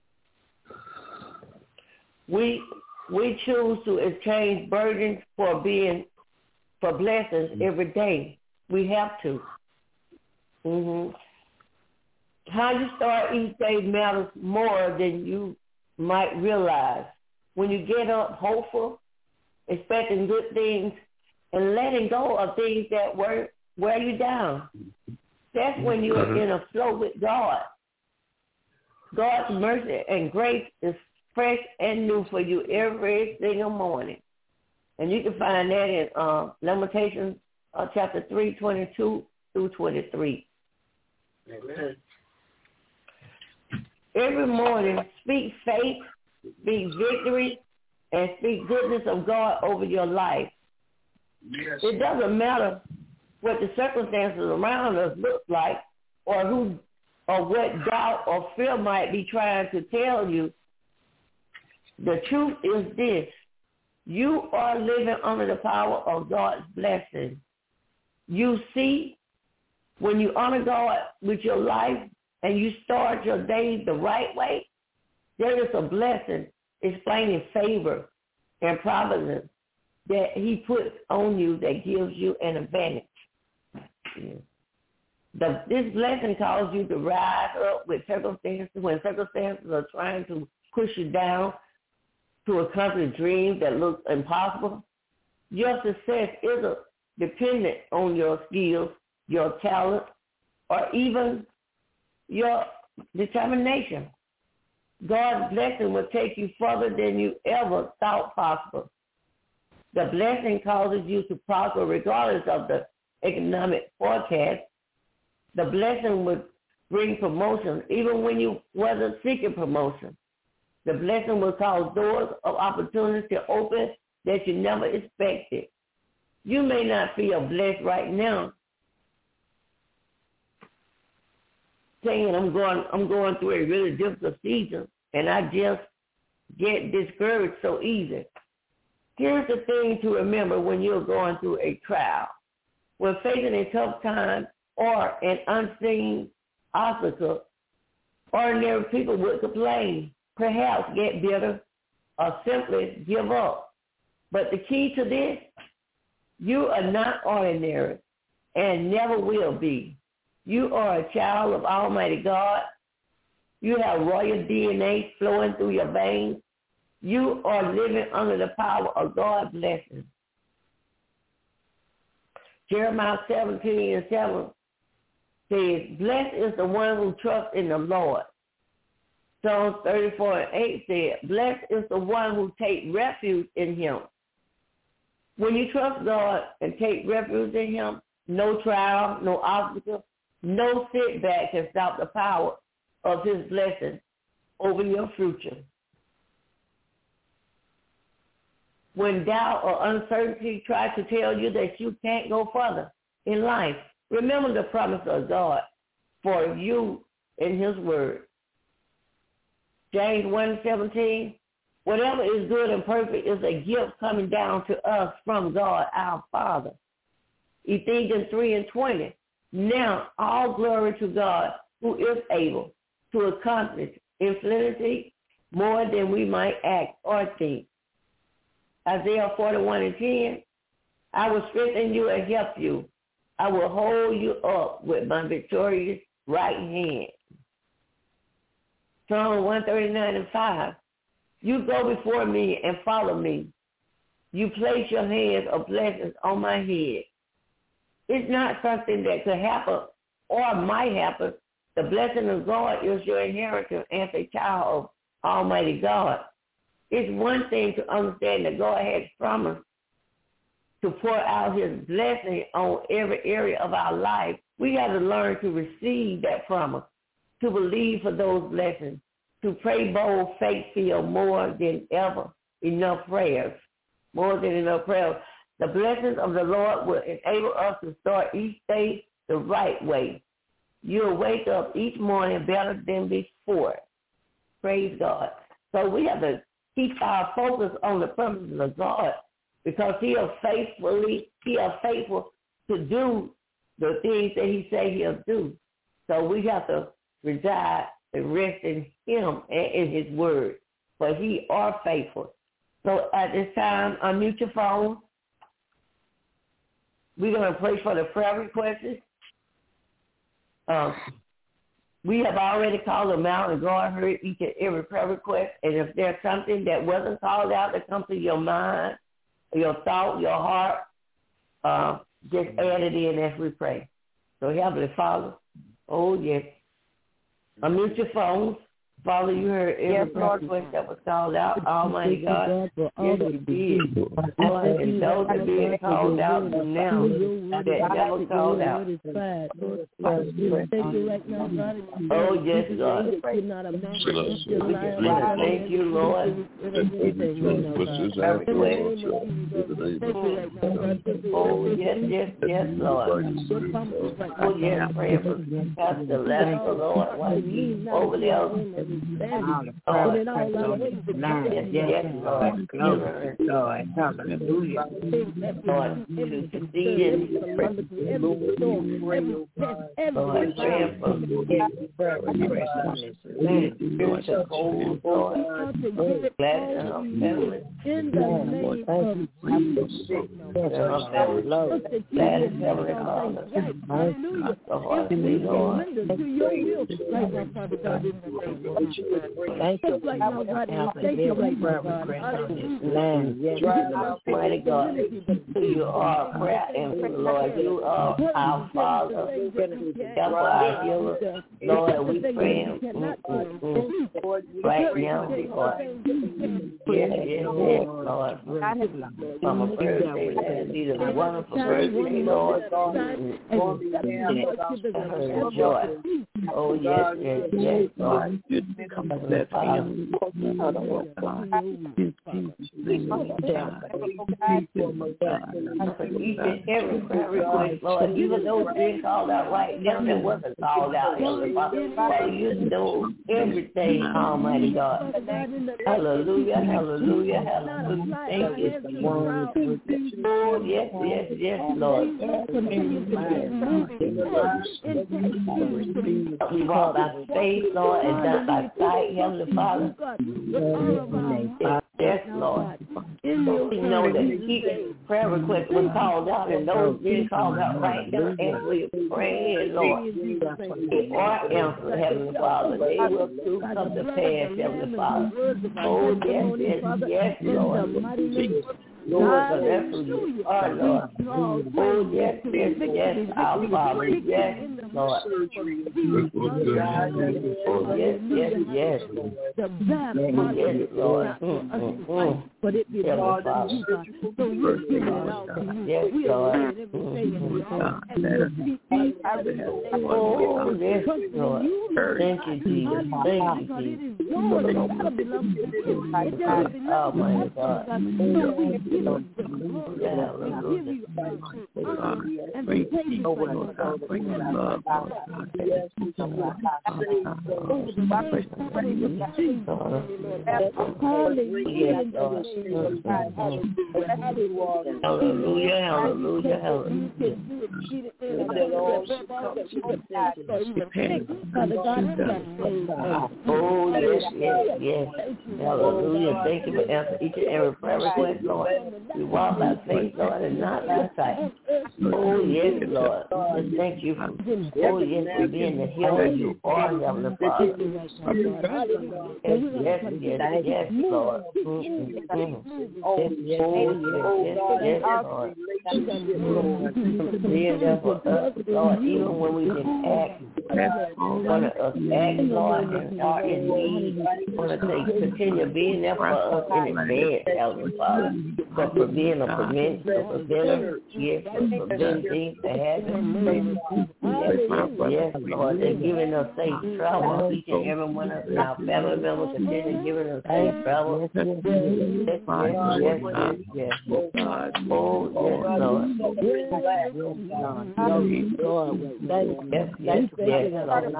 We we choose to exchange burdens for being for blessings every day. We have to. Mm-hmm. How you start each day matters more than you might realize. When you get up hopeful, expecting good things, and letting go of things that weren't wear you down. That's when you're mm-hmm. in a flow with God. God's mercy and grace is fresh and new for you every single morning. And you can find that in uh, Lamentations uh, chapter three, twenty-two through twenty-three. Amen. Every morning, speak faith, speak victory, and speak goodness of God over your life. Yes. It doesn't matter what the circumstances around us look like or who or what doubt or fear might be trying to tell you. The truth is this. You are living under the power of God's blessing. You see, when you honor God with your life and you start your day the right way, there is a blessing explaining favor and providence that he puts on you that gives you an advantage. The, this blessing calls you to rise up with circumstances when circumstances are trying to push you down to accomplish dreams that look impossible. Your success isn't dependent on your skills, your talent, or even your determination. God's blessing will take you further than you ever thought possible. The blessing causes you to prosper regardless of the economic forecast. The blessing would bring promotion even when you wasn't seeking promotion. The blessing will cause doors of opportunity to open that you never expected. You may not feel blessed right now, saying I'm going I'm going through a really difficult season and I just get discouraged so easy. Here's the thing to remember when you're going through a trial. When facing a tough time or an unseen obstacle, ordinary people would complain, perhaps get bitter, or simply give up. But the key to this, you are not ordinary and never will be. You are a child of Almighty God. You have royal D N A flowing through your veins. You are living under the power of God's blessings. Jeremiah seventeen and seven says, blessed is the one who trusts in the Lord. Psalms thirty-four and eight said, blessed is the one who takes refuge in him. When you trust God and take refuge in him, no trial, no obstacle, no setback can stop the power of his blessing over your future. When doubt or uncertainty tries to tell you that you can't go further in life, remember the promise of God for you in his word. James one seventeen, whatever is good and perfect is a gift coming down to us from God our Father. Ephesians three and twenty, now all glory to God who is able to accomplish infinity more than we might act or think. Isaiah forty-one and ten, I will strengthen you and help you. I will hold you up with my victorious right hand. Psalm one thirty-nine and five, you go before me and follow me. You place your hands of blessings on my head. It's not something that could happen or might happen. The blessing of God is your inheritance as a child of Almighty God. It's one thing to understand that God has promised to pour out his blessing on every area of our life. We got to learn to receive that promise, to believe for those blessings, to pray bold, faith-filled more than ever enough prayers, more than enough prayers. The blessings of the Lord will enable us to start each day the right way. You'll wake up each morning better than before. Praise God. So we have to keep our focus on the promises of God because he is faithfully, he is faithful to do the things that he say he'll do. So we have to reside and rest in him and in his word, for he are faithful. So at this time, unmute your phone. We're going to pray for the prayer requests. Um, we have already called them out, and God heard each and every prayer request. And if there's something that wasn't called out that comes to your mind, your thought, your heart, uh, just add it in as we pray. So, Heavenly Father, oh, yes. Unmute your phones. Father, you heard every yes, prayer request that was called out. Almighty God, yes, you did. Lord, and those that being called out now, that never called out. Oh, yes, God. Thank you, Lord. Oh, yes, yes, yes, Lord. Oh, yes, pray for Pastor Lester, Lord. Over there. Oh, yes, yes, Lord. Glory, Lord. Hallelujah. Lord, to succeed in Lord, praying for spiritual goals, Lord. Glad in our family. In the name of Jesus. Glad in Heavenly Father. Hallelujah. The heart of me, Lord. Thank you right now, God. Thank you right now, God. Mighty God, you are prayer answer, Lord. You are our Father. Help our healer, Lord. We pray right now, Lord. Yes, yes, yes, Lord. From a birthday, let it be the wonderful birthday, Lord. Joy. Oh, yes, yes, yes, Lord. That's family. For each and every prayer request, Lord, even those being called out right now that wasn't called out, Father, you know everything, Almighty God. Hallelujah, hallelujah, hallelujah. Thank you. Oh, yes, yes, yes, Lord. We walk by faith, Lord, and not by sight, Heavenly Father. Yes, Lord. We know that each prayer request was called out, and those being called out right now, as we pray, Lord, they are answered, Heavenly Father. They will too come to pass, Heavenly Father. Oh, yes, yes, yes, Lord. Lord, that's who you are, Lord. Oh, yes, yes, yes, our Father. Yes, Lord. Oh, yes, yes, yes. Yes, Lord. Mm-hmm. But it be Lord, Father. So we give it out to you. Yes, Lord. Oh, yes, Lord. Thank you, Jesus. Thank you, Jesus. Oh, my God. Lord, hallelujah, hallelujah, hallelujah. Oh, yes, yes, yes. Hallelujah. Thank you for answering each and every prayer request, Lord. We walk by faith, Lord, and not by sight. Oh, yes, Lord. And thank you for, oh, yes, for being the healer you are, Heavenly Father. Yes, yes, yes, yes, Lord. Mm-hmm. Oh, yes, yes, yes, Lord. Being there for us, Lord, even when we didn't act, one of us act, Lord, and are in need. Want to say, continue being there for us in advance, Heavenly Father. But for being a prevent, a preventer, yes, for preventing things to happen. Yes, yes, Lord, they're giving us safe travel. Each and every one of us, and our family members, continue giving us safe travel. Yes, yes, yes, yes, yes. Oh, yes, Lord. Yes, yes, yes,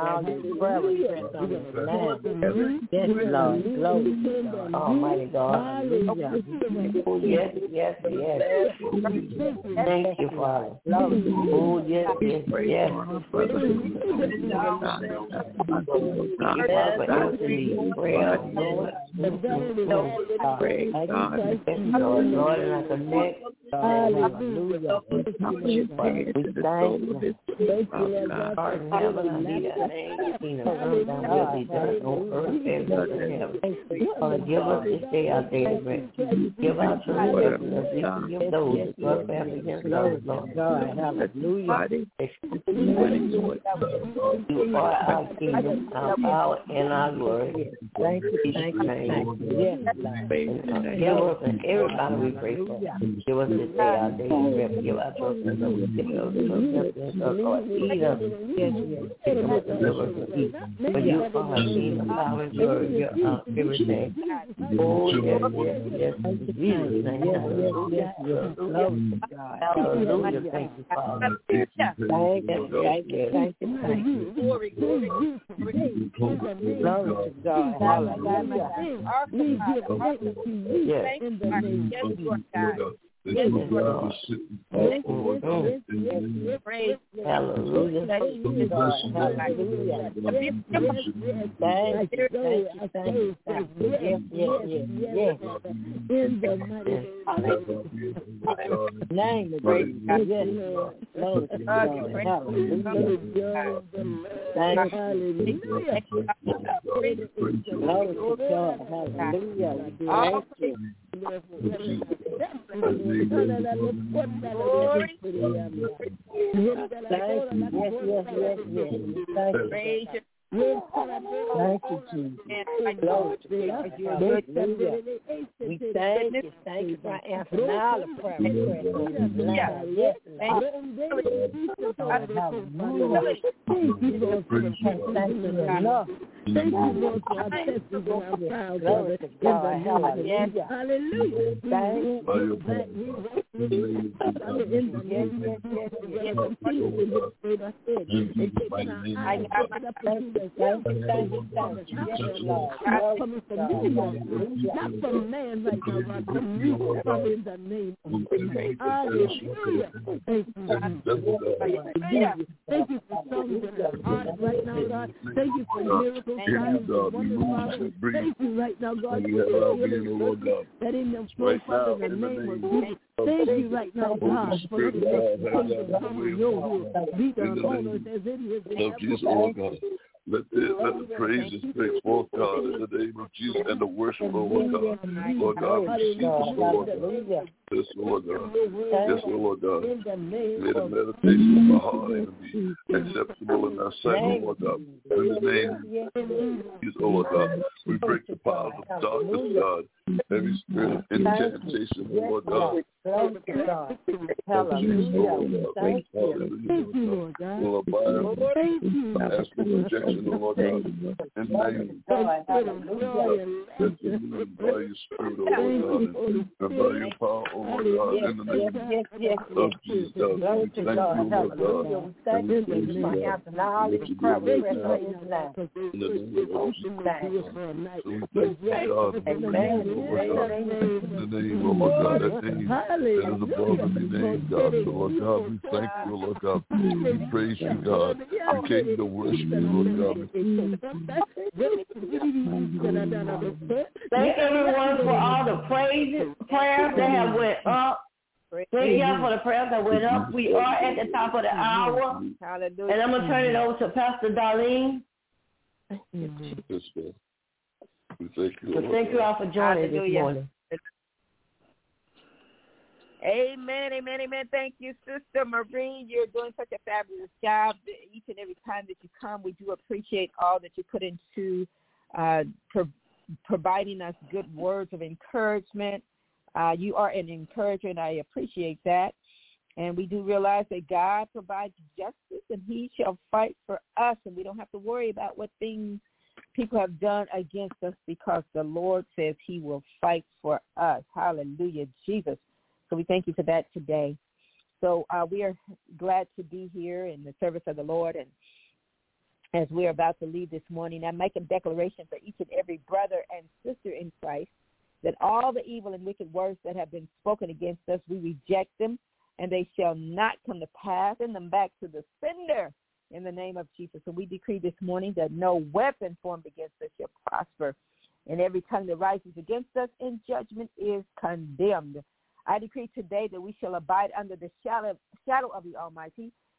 Lord. Yes, Lord. Glory. Almighty God. Oh, yes, yes, yes. Thank you, Father. Oh, yes, yes, yes. Prayer, Lord. Lord, Lord, and I connect. Hallelujah. We thank you. Thank you, Lord God. Art in heaven, I need a name. Kingdom come, thy will be done on earth as it is in heaven. Lord, give us this day our daily bread. Give our children as we forgive those who trespass against us, Lord. God, hallelujah. You are our kingdom, our power, and our glory. Thank you, thank you, thank you. Yes, Lord. Give us and everybody we pray for. Give us this day our daily bread. Give our children as we forgive those who trespass against us, Lord. Feed us. Yes, yes. Take us and deliver us and eat. For you are our kingdom, power, and glory. You're our everything. Oh, yes, yes, yes. In Jesus' name. Yes, yes, glory to God. Hallelujah. Thank you, Father. Thank you, thank you, thank you, thank you. Glory, glory, glory. Glory to God. Hallelujah. We give thanks to you Yes. in the name Yes, of Lord God. Yes, Lord. praise. Hallelujah. Thank you, God. Hallelujah. Thank you, thank you, thank you, thank you. Yes, yes, yes, yes. In the mighty Name of great God. Yes, Lord. Glory to God. Hallelujah. Thank you. Hallelujah. Glory to God. Hallelujah. We bless you. Glory. Thank you. Yes, yes, yes, yes. Thank you. Praise you. Thank you, Jesus. Glory to God. Hallelujah. We thank you. Thank you for answering all the prayer requests on this line. Yes, Lord. Hallelujah. Thank you, Lord, for the Thank you enough. Thank you, Lord, for our testimony and our trials. Glory to God. Hallelujah. Hallelujah. Thank you. Yes, yes, yes, yes. Continue to demonstrate our faith. And taking our eyes up to the Thank you, thank you, thank you. Yes, Lord. not coming from you, not from man right now, but from you, Father, in the name of Jesus. Hallelujah. Thank you. Hallelujah. Thank you for songs in our hearts right now, God. Thank you for miracles, signs, and wonders, Father. Thank you right now, God, for your healing virtue that in them flow, Father, in the name of Jesus. Thank you right now, God, for letting us continue to come in your will. Be done on us as it is in Love Jesus, Lord God. Let the, let the praises break forth, God, in the name of Jesus, and the worship, Lord God. Lord God, receive this, Lord God. Yes, Lord God. Yes, Lord God. May the meditation of my heart even be acceptable in thy sight, Lord God. In the name of Jesus, Lord God. We break the powers of darkness, God. Every spirit of incantation, Lord God. Thank you, God. Hallelujah. Thank you. Thank you, Lord God. Will abide. Thank you. I ask for protection, Lord God. In the name God. Hallelujah. that you move by your spirit, oh Lord God, and by your power, oh Lord God, in the name Yes, yes, of yes. Jesus, God. Glory We to thank God. you, Lord Hallelujah. God. We thank you for answering all these prayer requests on this line. In the name of Jesus. So we thank you, God, Amen. Lord God. In the name of Lord God, that name that is above every name, God. So Lord God, we thank you, Lord God. We praise you, God. We came to worship you, Lord God. Thank everyone for all the praises, prayers that have went up. Thank y'all for the prayers that went up. We are at the top of the hour. Hallelujah. And I'm going to turn it over to Pastor Darlene. Yes, God. We thank you, So Lord thank you God. all for joining this morning. Amen, amen, amen. Thank you, Sister Maureen. You're doing such a fabulous job each and every time that you come. We do appreciate all that you put into uh, pro- providing us good words of encouragement. Uh, you are an encourager, and I appreciate that. And we do realize that God provides justice, and he shall fight for us, and we don't have to worry about what things people have done against us because the Lord says he will fight for us. Hallelujah, Jesus. So we thank you for that today. So uh, we are glad to be here in the service of the Lord. And as we're about to leave this morning, I make a declaration for each and every brother and sister in Christ that all the evil and wicked words that have been spoken against us, we reject them, and they shall not come to pass. Send them back to the sender in the name of Jesus. So we decree this morning that no weapon formed against us shall prosper, and every tongue that rises against us in judgment is condemned. I decree today that we shall abide under the shadow, shadow of the Almighty,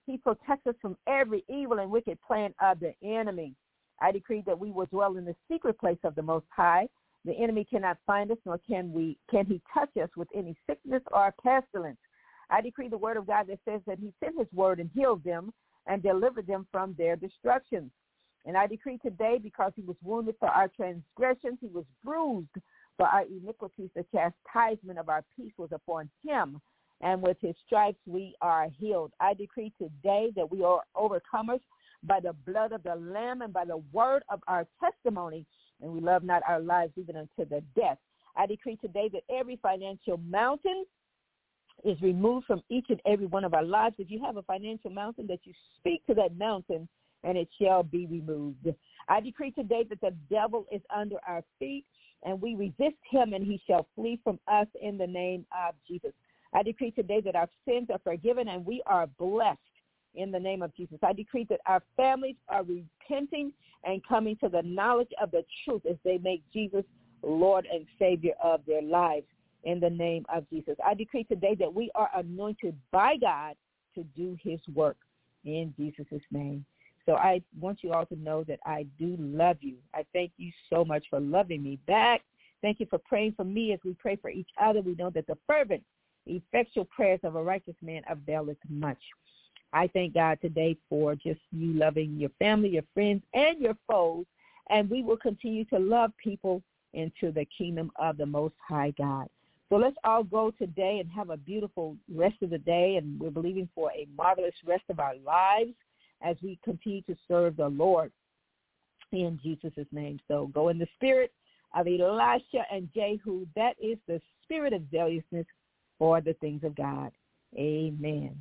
He protects us from every evil and wicked plan of the enemy. I decree that we will dwell in the secret place of the Most High. The enemy cannot find us, nor can we can he touch us with any sickness or pestilence. I decree the word of God that says that he sent his word and healed them and delivered them from their destructions. And I decree today, because he was wounded for our transgressions, he was bruised for our iniquities, the chastisement of our peace was upon him, and with his stripes we are healed. I decree today that we are overcomers by the blood of the Lamb and by the word of our testimony, and we love not our lives even unto the death. I decree today that every financial mountain is removed from each and every one of our lives. If you have a financial mountain, that you speak to that mountain and it shall be removed. I decree today that the devil is under our feet and we resist him and he shall flee from us in the name of Jesus. I decree today that our sins are forgiven and we are blessed in the name of Jesus. I decree that our families are repenting and coming to the knowledge of the truth as they make Jesus Lord and Savior of their lives in the name of Jesus. I decree today that we are anointed by God to do his work in Jesus' name. So I want you all to know that I do love you. I thank you so much for loving me back. Thank you for praying for me as we pray for each other. We know that the fervent, effectual prayers of a righteous man availeth much. I thank God today for just you loving your family, your friends, and your foes, and we will continue to love people into the kingdom of the Most High God. So let's all go today and have a beautiful rest of the day, and we're believing for a marvelous rest of our lives as we continue to serve the Lord in Jesus' name. So go in the spirit of Elisha and Jehu. That is the spirit of zealousness for the things of God. Amen.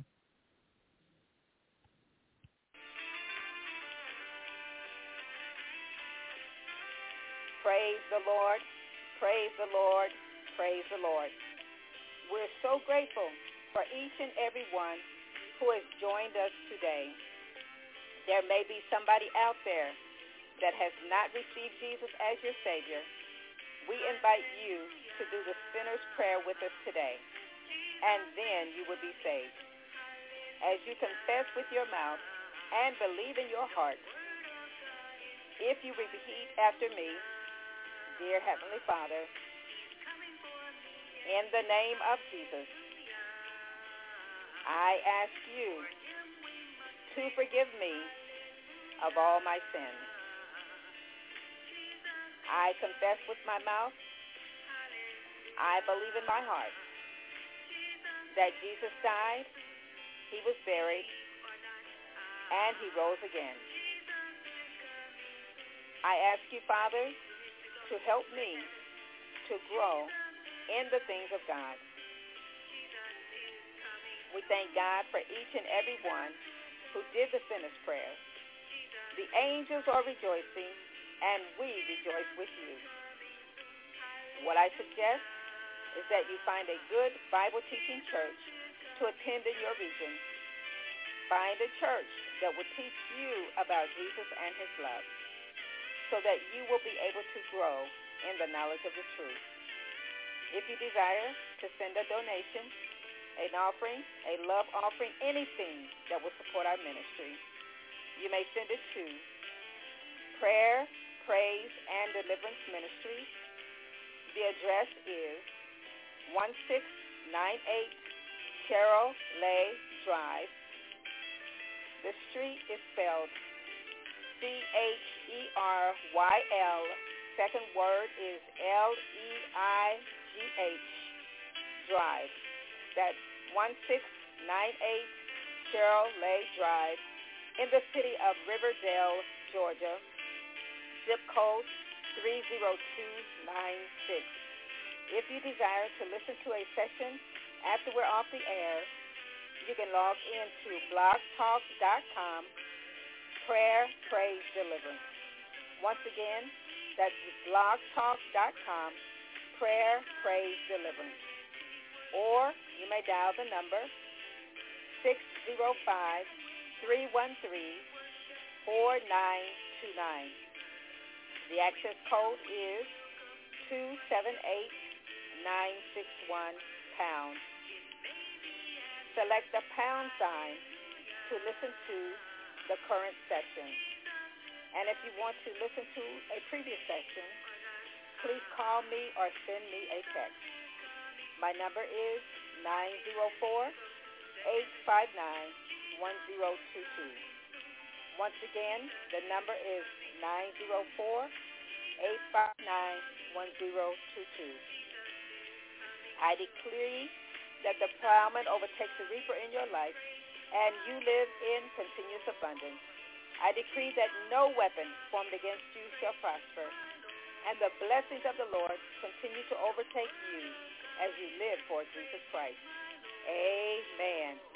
Praise the Lord, praise the Lord, praise the Lord. We're so grateful for each and every one who has joined us today. There may be somebody out there that has not received Jesus as your Savior. We invite you to do the sinner's prayer with us today, and then you will be saved. As you confess with your mouth and believe in your heart, if you repeat after me, dear Heavenly Father, in the name of Jesus, I ask you to forgive me of all my sins. I confess with my mouth, I believe in my heart that Jesus died, he was buried, and he rose again. I ask you, Father, to help me to grow in the things of God. We thank God for each and every one who did the sinner's prayer. The angels are rejoicing, and we rejoice with you. What I suggest is that you find a good Bible-teaching church to attend in your region. Find a church that will teach you about Jesus and his love, so that you will be able to grow in the knowledge of the truth. If you desire to send a donation, an offering, a love offering, anything that will support our ministry, you may send it to Prayer, Praise, and Deliverance Ministries. The address is one six nine eight Cheryl Lay Drive. The street is spelled C H E R Y L. Second word is L E I G H Drive. That's one six nine eight Cheryl Lay Drive in the city of Riverdale, Georgia. Zip code three zero two nine six. If you desire to listen to a session after we're off the air, you can log into blog talk dot com, Prayer, Praise, Deliverance. Once again, that's blog talk dot com, Prayer, Praise, Deliverance. Or you may dial the number six zero five, three one three, four nine two nine. The access code is two seven eight nine six one pound. Select the pound sign to to listen to the current session. And if you want to listen to a previous session, please call me or send me a text. My number is nine zero four, eight five nine, one zero two two. Once again, the number is nine zero four, eight five nine, one zero two two. I decree that the plowman overtakes the reaper in your life, and you live in continuous abundance. I decree that no weapon formed against you shall prosper, and the blessings of the Lord continue to overtake you as you live for Jesus Christ. Amen.